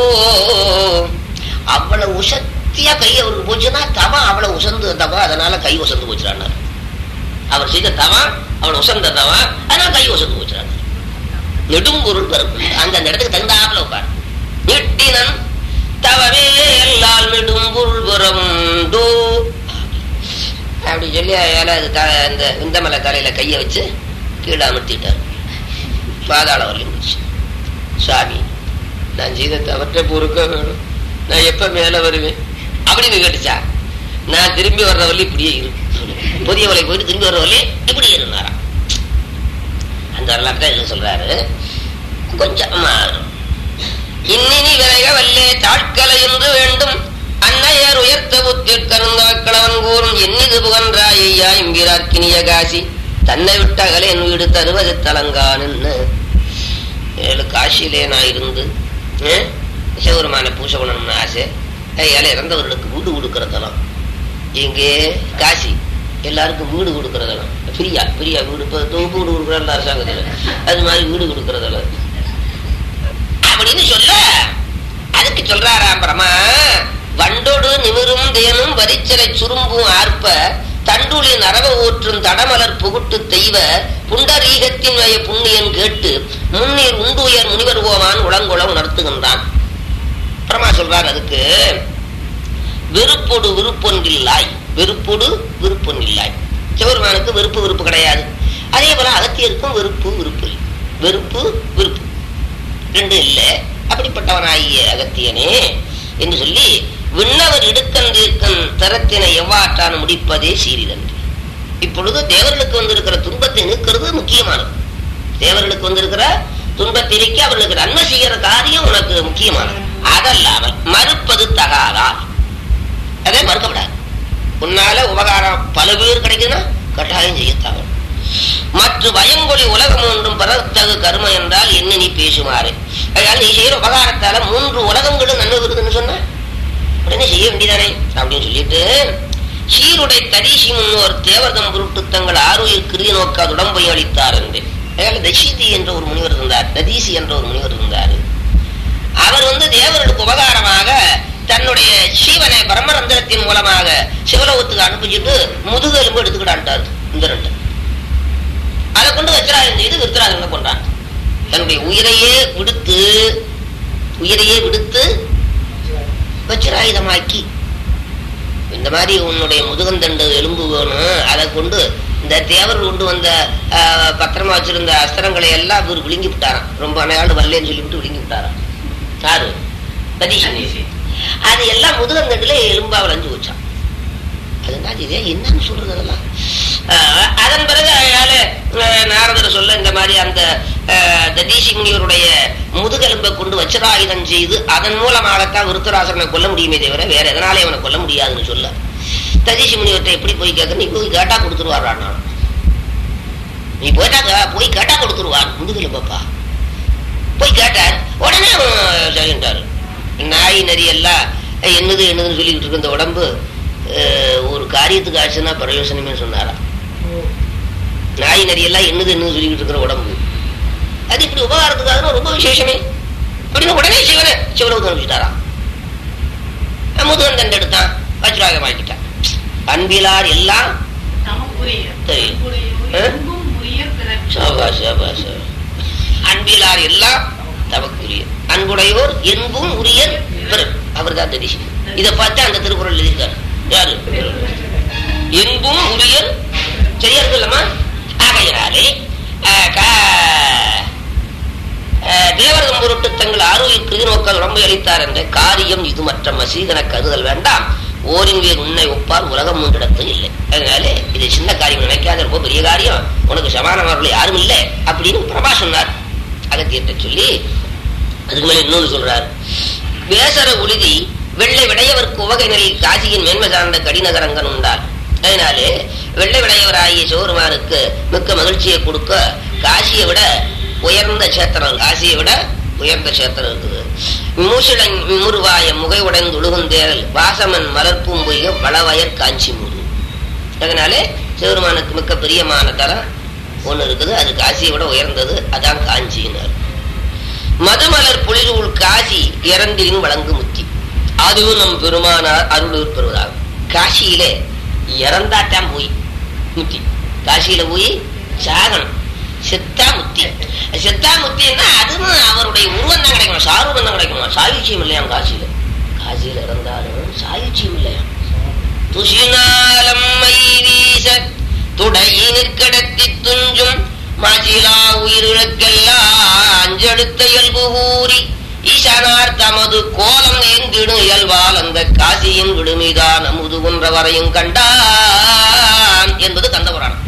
அவ்வளவு உசத்தியா கை அவருக்கு போச்சுன்னா தவம் அவ்வளவு உசந்து தவா, அதனால கை உசந்து போச்சுறான். அவர் செய்த தவா அவளை உசந்த தவா, அதனால கை உசந்து போச்சுறான். நெடும் பொருள் பெறும். அந்த இடத்துக்கு தகுந்தாப்புல உட்கார். எட்டினன் தவமே எல்லாம் நெடும் பொருள் பெறவுண்டோ அப்படி சொல்லி இந்த விந்தமலை தலையில கைய வச்சு கீழே அமர்த்திட்டார். பாதாள வரலையும் போச்சு. சாமி நான் செய்த தவற்றை பொறுக்க வேணும், நான் எப்ப மேல வருவேன் அப்படின்னு கேட்டுச்சா. நான் திரும்பி வர்ற வரல இப்படியே இருக்கு. புதிய வலை போயிட்டு திரும்பி வர்ற வரல இப்படி இருந்தாராம். அந்த வரலாற்றை என்ன சொல்றாரு கொஞ்சம் இன்னினி விரைக வல்லே தாட்களை என்று வேண்டும் அன்னையர் உயர்த்த புத்திற் கருந்த கிழவன் கூறும் எண்ணிது புகன்றாயா எம்பிராக்கினிய காசி தன்னை விட்டாகலே என் வீடு தருவது தலங்கான். ஏழு காசியிலே நான் இருந்து சிவபெருமான பூசை பண்ணணும்னு ஆசை. ஏழை இறந்தவர்களுக்கு வீடு கொடுக்கறதெல்லாம் எங்கே காசி எல்லாருக்கும் வீடு கொடுக்கறதெல்லாம் ஃப்ரீயா ஃப்ரீயா வீடு இப்போ தொகுப்பு வீடு கொடுக்குறாங்க அரசாங்கத்தில். அது மாதிரி வீடு கொடுக்கறதெல்லாம் அப்படின்னு சொல்ல அதுக்கு சொல்றாராம் பிரமா. வண்டோடு நிமிரும் தேனும் வரிச்சலை சுரும்பும் ஆர்ப்ப தண்டுளி நரவ ஊற்றும் தடமலர் புகுட்டு தெய்வ புண்டரீகத்தின் வய புண்ணியன் கேட்டு முன்னீர் உண்டுயர் முனிவர் கோவான் உளங்குளம் உணர்த்துகின்றான். பிரமா சொல்றார் அதுக்கு வெறுப்போடு விருப்பொன்றில்லாய். வெறுப்போடு விருப்பொன்றில்லாய். சிவபெருமானுக்கு வெறுப்பு விருப்பு கிடையாது. அதே போல அகத்தியருக்கும் வெறுப்பு விருப்பு வெறுப்பு விருப்பு ரெண்டு இல்லை. அப்படிப்பட்டவனாகிய அகத்தியனே என்று சொல்லி விண்ணவர் இடுக்கன் தீர்க்கன் தரத்தினை எவ்வாற்றான முடிப்பதே சீரிதன்று. இப்பொழுது தேவர்களுக்கு வந்திருக்கிற துன்பத்தை நீக்கிறது முக்கியமானது. தேவர்களுக்கு வந்திருக்கிற துன்பத்தை நீக்கி அவர்களுக்கு நன்மை செய்கிற காரியம் உனக்கு முக்கியமானது. அதல்லாமல் மறுப்பது தகாதால் அதை மறுக்கப்படாது. உன்னால உபகாரம் பல பேர் கிடைக்குதுன்னா கட்டாயம் செய்யத்தாக. மற்ற பயங்கொழி உலகம் ஒன்றும் பரத்தகு கரும என்றால் என்ன நீ பேசுமாறு. அதனால நீ செய்யற உபகாரத்தால மூன்று உலகங்களும் நன்மை வருதுன்னு சொன்ன உடனே செய்ய வேண்டியதானே அப்படின்னு சொல்லிட்டு சீருடை தரிசி முன்னோர் தேவதம் பொருட்டு தங்கள் ஆறுயிர் கிரிய நோக்காது உடம்பை அளித்தார் என்று. அதனால தசிதி என்ற ஒரு முனிவர் இருந்தார், ததீசி என்ற ஒரு முனிவர் இருந்தார். அவர் வந்து தேவர்களுக்கு உபகாரமாக தன்னுடைய சீவனை பிரம்மரந்திரத்தின் மூலமாக சிவலோகத்துக்கு அனுப்பிச்சுட்டு முதுகெலும்பு எடுத்துக்கிட்டான்ட்டார். இந்த ரெண்டு அதை கொண்டு வச்சிட வச்சிராயுதம் செய்து விருத்தராசனை கொண்டான். தன்னுடைய உயிரையே விடுத்து உயிரையே விடுத்து வச்சிராயுதமாக்கி, இந்த மாதிரி உன்னுடைய முதுகந்தண்டு எலும்பு வேணும், அதை கொண்டு இந்த தேவர் கொண்டு வந்த பத்திரமா வச்சிருந்த அஸ்திரங்களை எல்லாம் இவர் விழுங்கி விட்டாராம். ரொம்ப நாள் வரலன்னு சொல்லிவிட்டு விழுங்கி விட்டாராம். சாரு ததீஷ் அது எல்லாம் முதுகந்தண்டுல எலும்பா விளைஞ்சு வச்சான். அதனால இதே என்னன்னு சொல்றது அதெல்லாம். அதன் பிறகு அயால நாரதர் சொல்ல இந்த மாதிரி அந்த ததீஷி முனிவருடைய முதுகெலும்பை கொண்டு வச்சிராயுதம் செய்து அதன் மூலமாகத்தான் விருத்தராசனை கொல்ல முடியுமே தவிர வேற எதனாலே அவனை கொல்ல முடியாதுன்னு சொல்ல ததீஷி முனிவர்கிட்ட எப்படி போய் கேட்க, நீ போய் கேட்டா கொடுத்துருவாரா, நீ போயிட்டா போய் கேட்டா கொடுத்துருவார் முதுகெலும்பப்பா போய் கேட்டார். உடனே சரின்ட்டாரு. நாய் நரி எல்லாம் என்னது என்னதுன்னு சொல்லிக்கிட்டு இருக்கு இந்த உடம்பு ஒரு காரியத்துக்கு ஆச்சுன்னா பிரயோசனமே சொன்னாரா. நாய் நரி எல்லாம் என்னது என்னது சொல்லிக்கிட்டு இருக்கிற உடம்பு அது இப்படி உபகாரத்துக்காக ரொம்ப விசேஷமே அப்படின்னு உடனே சிவனை சிவலோகம் அனுப்பிச்சிட்டாராம். முதுகந்தண்டு எடுத்தான், வச்சிராயுதமாக்கிட்டான். அன்பிலார் எல்லாம் அன்பிலார் எல்லாம் தமக்குரிய அன்புடையோர் என்பும் உரியர் அவர் தான் தரிசி. இதை பார்த்து அந்த திருக்குறள் எழுதியிருக்காரு. யாரு? என்பும் உரியர் சரியா இருக்குல்லம்மா. ஆகையினாலே தேவரதம் பொருட்டு தங்கள் ஆரோக்கிய நோக்கால் உடம்பை அளித்தார் என்ற காரியம் இது மற்ற மசீதன கருதல் வேண்டாம். ஓரின் வேறு உன்னை ஒப்பால் உலகம் மூன்றிடத்து இல்லை. அதனால இது சின்ன காரியம் நினைக்காத ரொம்ப பெரிய காரியம், உனக்கு சமானமானவர்கள் யாரும் இல்லை அப்படின்னு பிரபா சொன்னார் அகத்தியர்கிட்ட சொல்லி. அதுக்கு மேல இன்னொன்று சொல்றார். வேசர உழுதி வெள்ளை விடையவருக்கு உவகை நிலையில் காசியின் மேன்மை சார்ந்த கடிநகரங்கன் உண்டார். அதனாலே வெள்ளை விடையவராகிய சிவருமானுக்கு மிக்க மகிழ்ச்சியை கொடுக்க காசியை விட உயர்ந்த சேத்திரம் காசியை விட உயர்ந்த சேத்திரம் இருக்குது. மூசிலை முருவாய முகை உடைந்து உழுகுந்தேரல் வாசமன் மலர்பூம் பொய்க வளவயர் காஞ்சி முரு. அதனாலே சிவருமானுக்கு மிக்க பிரியமான தரம் ஒண்ணு இருக்குது, அது காசியை விட உயர்ந்தது, அதான் காஞ்சியினர். மதுமலர் புலிரூல் காசி இறந்திரின் வழங்கு முத்தி, அதுவும் நம் பெருமானார் அருள் பெறுவதாகும். காசியிலே இறந்தாட்டான் போய் முத்தி, காசியில போய் சாகனம், செத்தா முத்தி. செத்தா முத்தின்னா அதுவும் அவருடைய உருவம் தான் கிடைக்கணும், சாரூபம் தான் கிடைக்கணும். சாயுச்சியம் இல்லையாம் காசியில. காசியில இறந்தாலும் சாயுச்சியம் இல்லையாம். துஷினாலம்மை வீச துடையினிற் கடத்தி துஞ்சும் மாசிலா உயிர்களுக்கெல்லாம் அஞ்செடுத்த இயல்பு கூறி ஈசனார் தமது கோலம் ஏந்திடும் இயல்பால் அந்த காசியின் விடுமிதான் அமுது கொன்ற வரையும் கண்டான் என்பது கந்த புராணம்.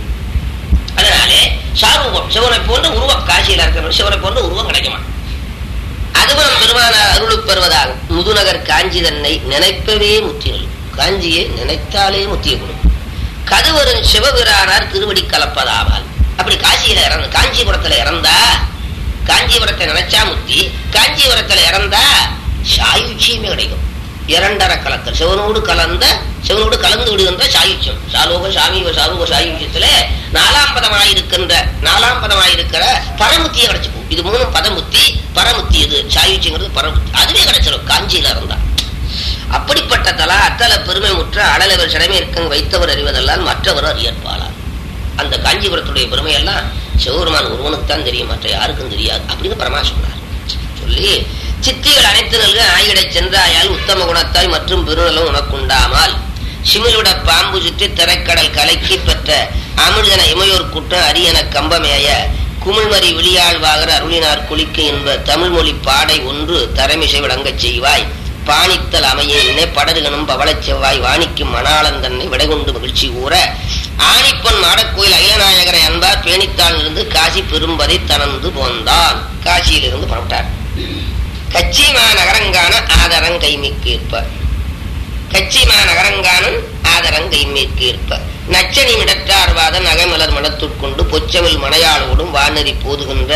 அதனாலே சாரூபம் சிவனை போன்ற உருவம் காசியில இருக்கிற சிவனை போன்ற உருவம் கிடைக்குமா. அதுவும் பெருமான அருள் பெறுவதாகும். முதுநகர் காஞ்சி தன்னை நினைப்பவே முத்தியல், காஞ்சியை நினைத்தாலே முத்திய கொடுக்கும். கதுவரும் சிவபிரானார் திருவடி கலப்பதாவால். அப்படி காசியில இறந்து காஞ்சிபுரத்துல இறந்தா காஞ்சிபுரத்தை நினைச்சா முத்தி, காஞ்சிபுரத்துல இறந்தா சாயுச்சியமே கிடைக்கும். இரண்டரை கலத்தல் சிவனோடு கலந்த சிவனோடு கலந்து விடுகின்ற சாயுச்சியம். சாலோக சாமீக சாரூக சாயுச்சியத்துல நாலாம் பதமாயிருக்கின்ற நாலாம் பதமாயிருக்கிற பரமுத்தியை கிடைச்சிக்கும். இது மூணு பதமுத்தி பரமுத்தி, இது சாயுச்சியங்கிறது பரமுத்தி, அதுவே கிடைச்சிடும் காஞ்சியில இருந்தா. அப்படிப்பட்ட தலா அத்தல பெருமை முற்ற அடலவர் சடமை இருக்கங்க வைத்தவர் அறிவதெல்லாம் மற்றவர் அறியற்பாளார். அந்த காஞ்சிபுரத்துடைய பெருமையெல்லாம் சிவபெருமான் ஒருவனுக்கு தான் தெரியும், மற்ற யாருக்கும் தெரியாது அப்படின்னு பரமா சொன்னார். சொல்லி சித்திகள் அனைத்து நல்க ஆயிடை சென்றாயால் உத்தம குணத்தாய் மற்றும் பெருநலம் உனக்குண்டாமல் சிமிழுட பாம்பு சுற்றி திரைக்கடல் கலைக்கி பெற்ற அமிழ்தன இமையோர் கூட்டம் அரியன கம்பமேய குமிழ்மறி விழியாழ்வாகர் அருளினார் குளிக்க என்ப தமிழ் மொழி பாடை ஒன்று தரமிசை விளங்கச் செய்வாய் பாணித்தல் அமையினே படருகனும் பவளச் செவ்வாய் வாணிக்கும் மணாளன் தன்னை விடைகொண்டு மகிழ்ச்சி கூற ஆணிப்பன் மாடக்கோயில் அகிலநாயகரை அன்பார் பேணித்தாள் இருந்து காசி பெரும்பதை தனந்து போந்தான். காசியிலிருந்து புறப்பட்டார். கச்சிமா நகரங்கான ஆதரங் கைமிக்கேற்ப கச்சிமா நகரங்கானும் ஆதரங் கைமிக்கேற்ப நச்சனி மிடற்றார்வாத நகைமலர் மனத்துட்கொண்டு பொச்சமில் மனையாளோடும் வானறி போதுகின்ற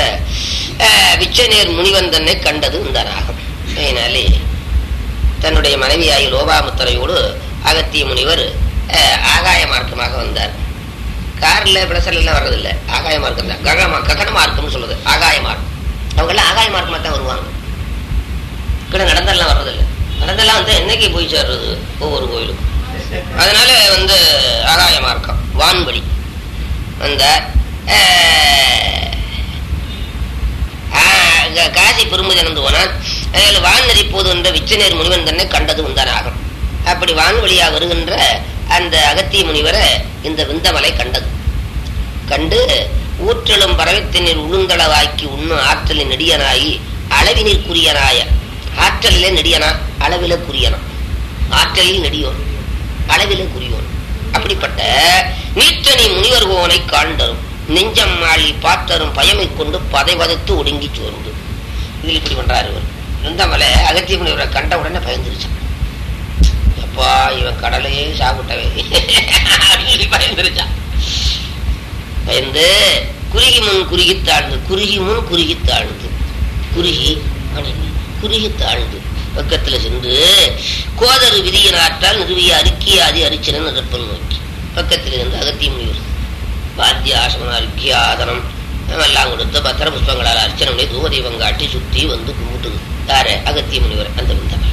விச்சநேர் முனிவந்தனை கண்டது இந்த ராகம். அதனாலே தன்னுடைய மனைவியாகி லோபாமுத்தரையோடு அகத்திய முனிவர் ஆகாய மார்க்கமாக வந்தார். கார்ல பிரசல்லாம் வர்றதில்லை, ஆகாய மார்க்கம் தான். ககமா ககன மார்க்கம்னு சொல்லுது ஆகாய மார்க்கம். அவங்க எல்லாம் ஆகாய மார்க்கமா தான் வருவாங்க. கிட்ட நடந்தெல்லாம் வர்றதில்லை. நடந்தெல்லாம் வந்து என்னைக்கு போய் சேர்றது ஒவ்வொரு கோயிலுக்கும். அதனால வந்து ஆகாய மார்க்கம் வான்படி வந்தார். காசி பெரும்பு திறந்து போனான். அதில் வான்நெறி போது என்ற விச்சநேர் முனிவன் தன்னை கண்டது உந்தனாகும். அப்படி வான்வழியா வருகின்ற அந்த அகத்திய முனிவரை இந்த விந்தமலை கண்டது. கண்டு ஊற்றலும் பறவைத்தினர் உளுந்தளவாக்கி உண்ணும் ஆற்றலின் நெடியனாகி அளவினில் குறியனாய. ஆற்றலிலே நெடியனா, அளவில குறியனா. ஆற்றலில் நெடியோன், அளவில குறியோன். அப்படிப்பட்ட நீற்றணி முனிவர் கோனை காண்டரும் நெஞ்சம் மாளி பாற்றரும் பயமை கொண்டு பதை வதைத்து ஒடுங்கி சோர்ந்து. இதில் இப்படி பண்றாரு இவர். விந்தமலை அகத்திய முனிவரை கண்ட உடனே பயந்துருச்சான். எப்பா இவன் கடலையே சாப்பிட்டவே பயந்துருச்சான். பயந்து குறுகி முன் குறுகி தாழ்ந்து, குறுகி முன் குறுகி தாழ்ந்து, குறுகி குறுகி தாழ்ந்து பக்கத்துல சென்று கோதரு விதியின் ஆற்றால் நிறுவிய அருக்கியாதி அரிச்சனன் நிரப்பல் நோக்கி பக்கத்தில் இருந்து அகத்திய முனிவர் வாத்திய ஆசமன அருக்கியாதனம் எல்லாம் கொடுத்து பத்திர புஷ்பங்களால் அர்ச்சனை தூவ தெய்வம் காட்டி சுத்தி வந்து கும்பிட்டுது. யாரு? அகத்திய முனிவர். அந்த விந்தமலை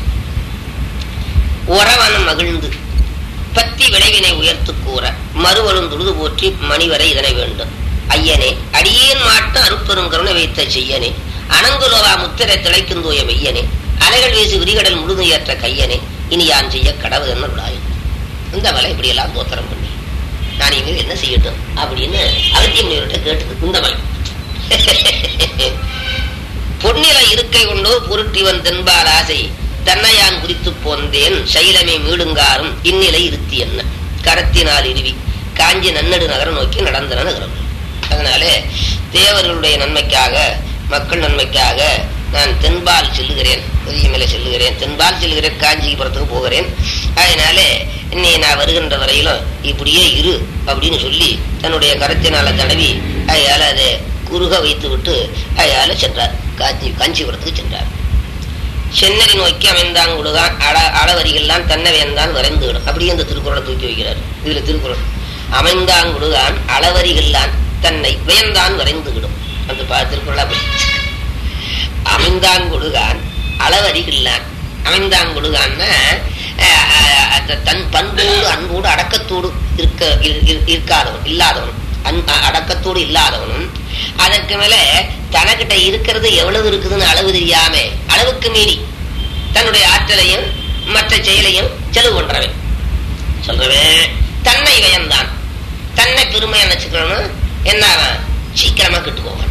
உறவனம் மகிழ்ந்து பத்தி விளைவினை உயர்த்து கூற மறுவலும் துழுது போற்றி மணிவரை இதனை வேண்டும். ஐயனே அடியேன் மாட்டம் அருப்பெரும் கருணை வைத்த செய்யனே அனங்குலோவா முத்திரை திளைக்கும் தூய மெய்யனே அலைகள் வீசு விரிகடல் முழுது ஏற்ற கையனே இனி யான் செய்ய கடவுள் என்ன விடாயும். இந்த மலை இப்படி எல்லாம் தோத்திரம் பண்ணி நான் இனிமேல் என்ன செய்யட்டும் அப்படின்னு அகத்திய முனிவர்கிட்ட கேட்டது இந்த மலை. பொன்னில இருக்கை கொண்டோ பொருட்டிவன் தென்பால் ஆசை தன்னையான் குறித்து போந்தேன் சைலமே மீடுங்காரும் இந்நிலை இருத்தி என்ன கரத்தினால் இறுவி காஞ்சி நன்னடு நகரம் நோக்கி நடந்தன நகரம். அதனாலே தேவர்களுடைய நன்மைக்காக மக்கள் நன்மைக்காக நான் தென்பால் செல்லுகிறேன், பெரிய மேலே செல்லுகிறேன், தென்பால் செல்லுகிறேன், காஞ்சிபுரத்துக்கு போகிறேன். அதனாலே நீ நான் வருகின்ற வரையிலும் இப்படியே இரு அப்படின்னு சொல்லி தன்னுடைய கரத்தினால தடவி அயால அதை குறுக வைத்து விட்டு அயால சென்றார். காஞ்சி காஞ்சிபுரத்துக்கு சென்றார். சென்னறி நோக்கி அமைந்தான் கொடுதான் அட அளவரிகள்லாம் தன்னை வேந்தான் வரைந்து விடும். அப்படியே இந்த திருக்குறளை தூக்கி வைக்கிறார். இதுல திருக்குறள் அமைந்தான் கொடுதான் அளவரிகள்லாம் தன்னை வேந்தான் வரைந்து விடும். அந்த பா திருக்குறள் அப்படி அமைந்தான் கொடுதான் அளவரிகள்லாம். அமைந்தான் கொடுதான்னா தன் பண்போடு அன்போடு அடக்கத்தோடு இருக்க இருக்காதவன் இல்லாதவன் அன் அடக்கத்தோடு இல்லாதவனும் அதற்கு மேல தனக்கிட்ட இருக்கிறது எவ்வளவு இருக்குதுன்னு அளவு தெரியாம அளவுக்கு மீறி தன்னுடைய ஆற்றலையும் மற்ற செயலையும் செலவு பண்றவன் சொல்றவன் தன்னை வயந்தான். தன்னை பெருமை நினைச்சுக்கணும் என்ன சீக்கிரமா கிட்டு போவான்.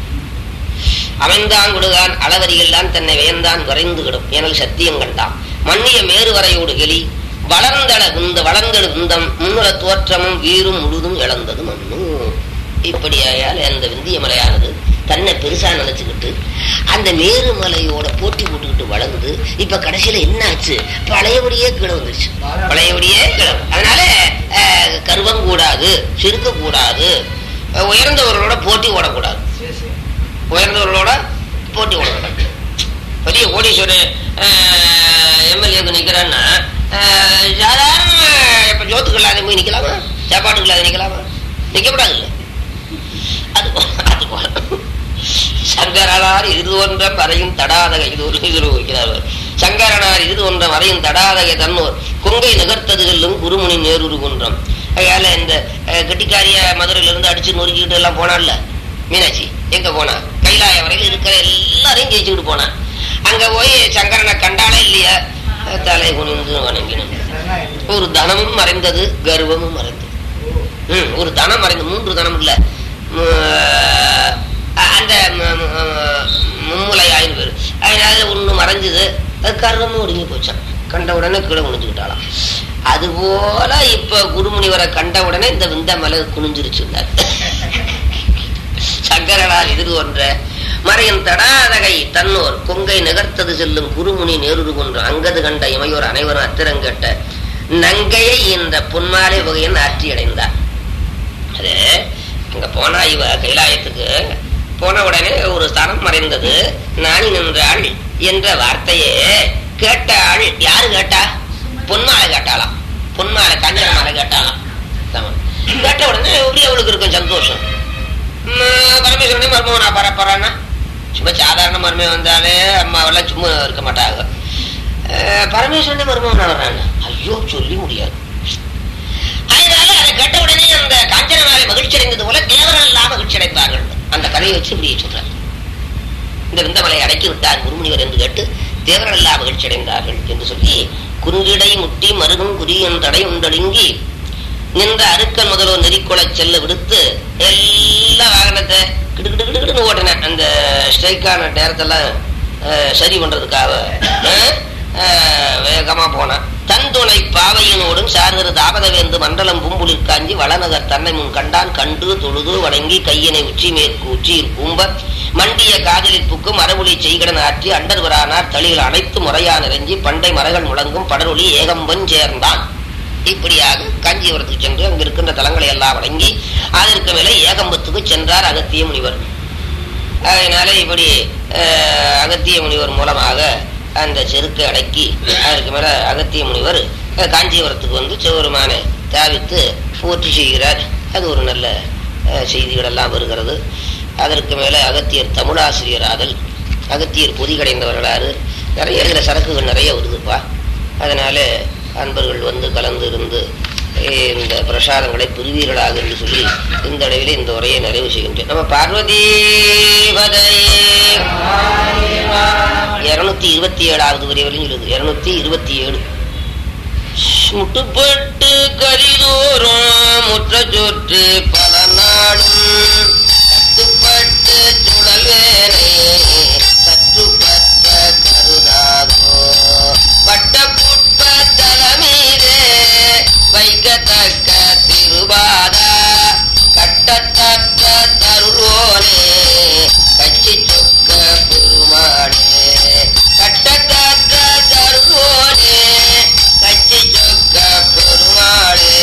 அமைந்தான் கொடுதான் அளவரிகள்லாம் தன்னை வயந்தான் வரைந்து கிடும் எனல் சத்தியம் கண்டான் மன்னிய மேறுவரையோடு கெளி வளர்ந்தள குந்த வளர்ந்தடு குந்தம் முன்னுற தோற்றமும் வீரும் முழுதும் இழந்தது மண்ணு. இப்படியாயால் அந்த விந்திய மலையானது தன்னை பெருசா நினைச்சுக்கிட்டு அந்த மேருமலையோட போட்டி போட்டுக்கிட்டு வளர்ந்து இப்ப கடைசியில என்ன ஆச்சு, பழையபடியே கீழே வந்துருச்சு. பழையபடியே கீழே. அதனால கர்வம் கூடாது, சிறுக்க கூடாது, உயர்ந்தவர்களோட போட்டி ஓடக்கூடாது, உயர்ந்தவர்களோட போட்டி ஓடக்கூடாது. பெரிய கோடீஸ்வரர் எம்எல்ஏக்கு நிக்கிறான்னா சாதாரண இப்ப ஜோத்துக்கு இல்லாத போய் நிக்கலாமா, சாப்பாட்டுக்கு இல்லாத நிக்கலாமா, நிக்கப்படாது. அது அது போல சங்கரனார் இது ஒன்ற மறையும் தடாதகை இது ஒரு இது வைக்கிறார். சங்கரனார் இது ஒன்ற மறையும் தடாதகை தன்னோர் கொங்கை நிகர்த்ததுகளும் குருமுனி நேருரு குன்றம். அதனால இந்த கெட்டிக்காரிய மதுரையில இருந்து அடிச்சு நொறுக்கிட்டு எல்லாம் போனான்ல மீனாட்சி, எங்க போனா கைலாய வரையில் இருக்கிற எல்லாரையும் ஜெயிச்சுக்கிட்டு போனான். அங்க போய் சங்கரனை கண்டாலே இல்லையா தலை குனிந்து வணங்கினோம். ஒரு தனமும் மறைந்தது, கர்வமும் மறைந்தது. உம் ஒரு தனம் மறைந்து மூன்று தனம் இல்ல அந்த மும்முலை ஆயின் பேரு. அதனால ஒண்ணு மறைஞ்சது, அது கர்வமும் ஒடுங்கி போச்சான். கண்ட உடனே கீழே குனிஞ்சுக்கிட்டாலாம். அது போல இப்ப குருமுனிவரை கண்ட உடனே இந்த விந்த மலை குனிஞ்சிருச்சுன்னார். சங்கரனார் இது ஒன்ற மறையின் தடாதகை தன்னோர் கொங்கை நிகர்த்தது செல்லும் குருமுனி நேருரு கொன்று அங்கது கண்ட இமையோர் அனைவரும் அத்திரங்கட்ட நங்கையை இந்த பொன்மாலை வகையின் ஆற்றி அடைந்தார். அது அங்க போனா இவ கைலாயத்துக்கு போன உடனே ஒரு ஸ்தலம் மறைந்தது. நாணி நின்றாள் என்ற வார்த்தையே கேட்ட ஆள் யாரு கேட்டா? பொன்மாலை கேட்டாலாம். பொன்மாலை காஞ்சன மாலை கேட்டாலாம். கேட்ட உடனே எப்படி அவளுக்கு இருக்கும் சந்தோஷம். பரமேஸ்வரனே மர்மம் நான் பரப்பறான்னா சும்மா சாதாரண மர்மே வந்தாலே அம்மாவெல்லாம் சும்மா இருக்க மாட்டாங்க. பரமேஸ்வரனே மர்மம் வர்றாங்க, ஐயோ சொல்லி முடியாது. அதனால அதை கேட்ட உடனே அந்த காஞ்சன மாலை மகிழ்ச்சி அடைந்தது போல தேவர தலையை வச்சு இப்படி சொல்றார். இந்த விந்தமலை அடக்கி விட்டார் குருமுனிவர் என்று கேட்டு தேவர்கள் எல்லாம் மகிழ்ச்சி அடைந்தார்கள் என்று சொல்லி குன்றிடை முட்டி மருகும் குறி என்றடை உண்டொடுங்கி நின்ற அருக்கன் முதல்வர் நெறிக்கொலை செல்ல விடுத்து எல்லா வாகனத்தை கிடு கிடு கிடு கிடுன்னு ஓட்டினேன். அந்த ஸ்ட்ரைக்கான நேரத்தெல்லாம் சரி பண்றதுக்காக வேகமா போனான். தந்துணை பாவையினோடும் சார்கிற தாபதவேந்து மண்டலம் பூம்புலிற் காஞ்சி வளநகர் தன்னை முன் கண்டான். கண்டு தொழுது வணங்கி கையினை உச்சி மேற்கு உச்சியில் பூம்ப மண்டிய காதலில் புக்கும் மரபுலி செய்கடன் ஆற்றி அண்டர்வரானார் தளிகள் அனைத்து முறையா நிறைஞ்சி பண்டை மரங்கள் முழங்கும் படரொலி ஏகம்பன் சேர்ந்தான். இப்படியாக காஞ்சிபுரத்துக்கு சென்று அங்கு இருக்கின்ற தலங்களை எல்லாம் வழங்கி அதற்கு மேலே ஏகம்பத்துக்கு சென்றார் அகத்திய முனிவர். அதனால இப்படி அகத்திய முனிவர் மூலமாக அந்த செருக்கை அடக்கி அதற்கு மேல அகத்திய முனிவர் காஞ்சிபுரத்துக்கு வந்து சிவபெருமானை தாவித்து போற்றி செய்கிறார். அது ஒரு நல்ல செய்திகள் எல்லாம் வருகிறது. அதற்கு மேல அகத்தியர் தமிழாசிரியராதல், அகத்தியர் பொதிகடைந்தவர்களாறு நிறைய இருக்கிற சரக்குகள் நிறைய வருதுப்பா. அதனால அன்பர்கள் வந்து கலந்து இருந்து இந்த பிரசாதங்களை பெறுவீர்களாக என்று சொல்லி இந்த அளவில் இந்த உரையை நிறைவு செய்கின்றேன். நம்ம பார்வதி இருநூத்தி இருபத்தி ஏழாவது வரை வரையும் சொல்லுது. இருநூத்தி இருபத்தி ஏழு முட்டுப்பட்டு கரிதோறும் முற்ற சொற்று பல நாடும் கட்டுப்பட்டு சுழல் வேலை கற்றுப்பட்ட கருதாதோ வட்ட புட்ப தலமீதே வைக்கத்தக்க திருபாதா கட்டத்தட்ட தருளோனே கட்சி சொக்க பெருமாளே கட்டத்தட்ட தருளோனே கட்சி சொக்க பெருமாளே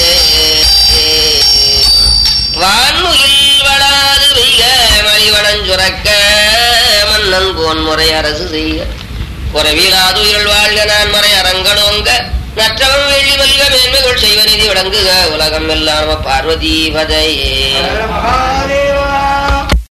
வான்முகில் வளாது வெய்க மலிவளஞ்சுரக்க மன்னன் கோன் முறை அரசு செய்க குறைவிலாது உயிர் வாழ்க நான் மறை அரங்கடோங்க நற்றவம் வெள்ளி மல்க மேன்மைகள் செய்வ நிதி விளங்குக உலகம் எல்லாம் பார்வதி பதையே.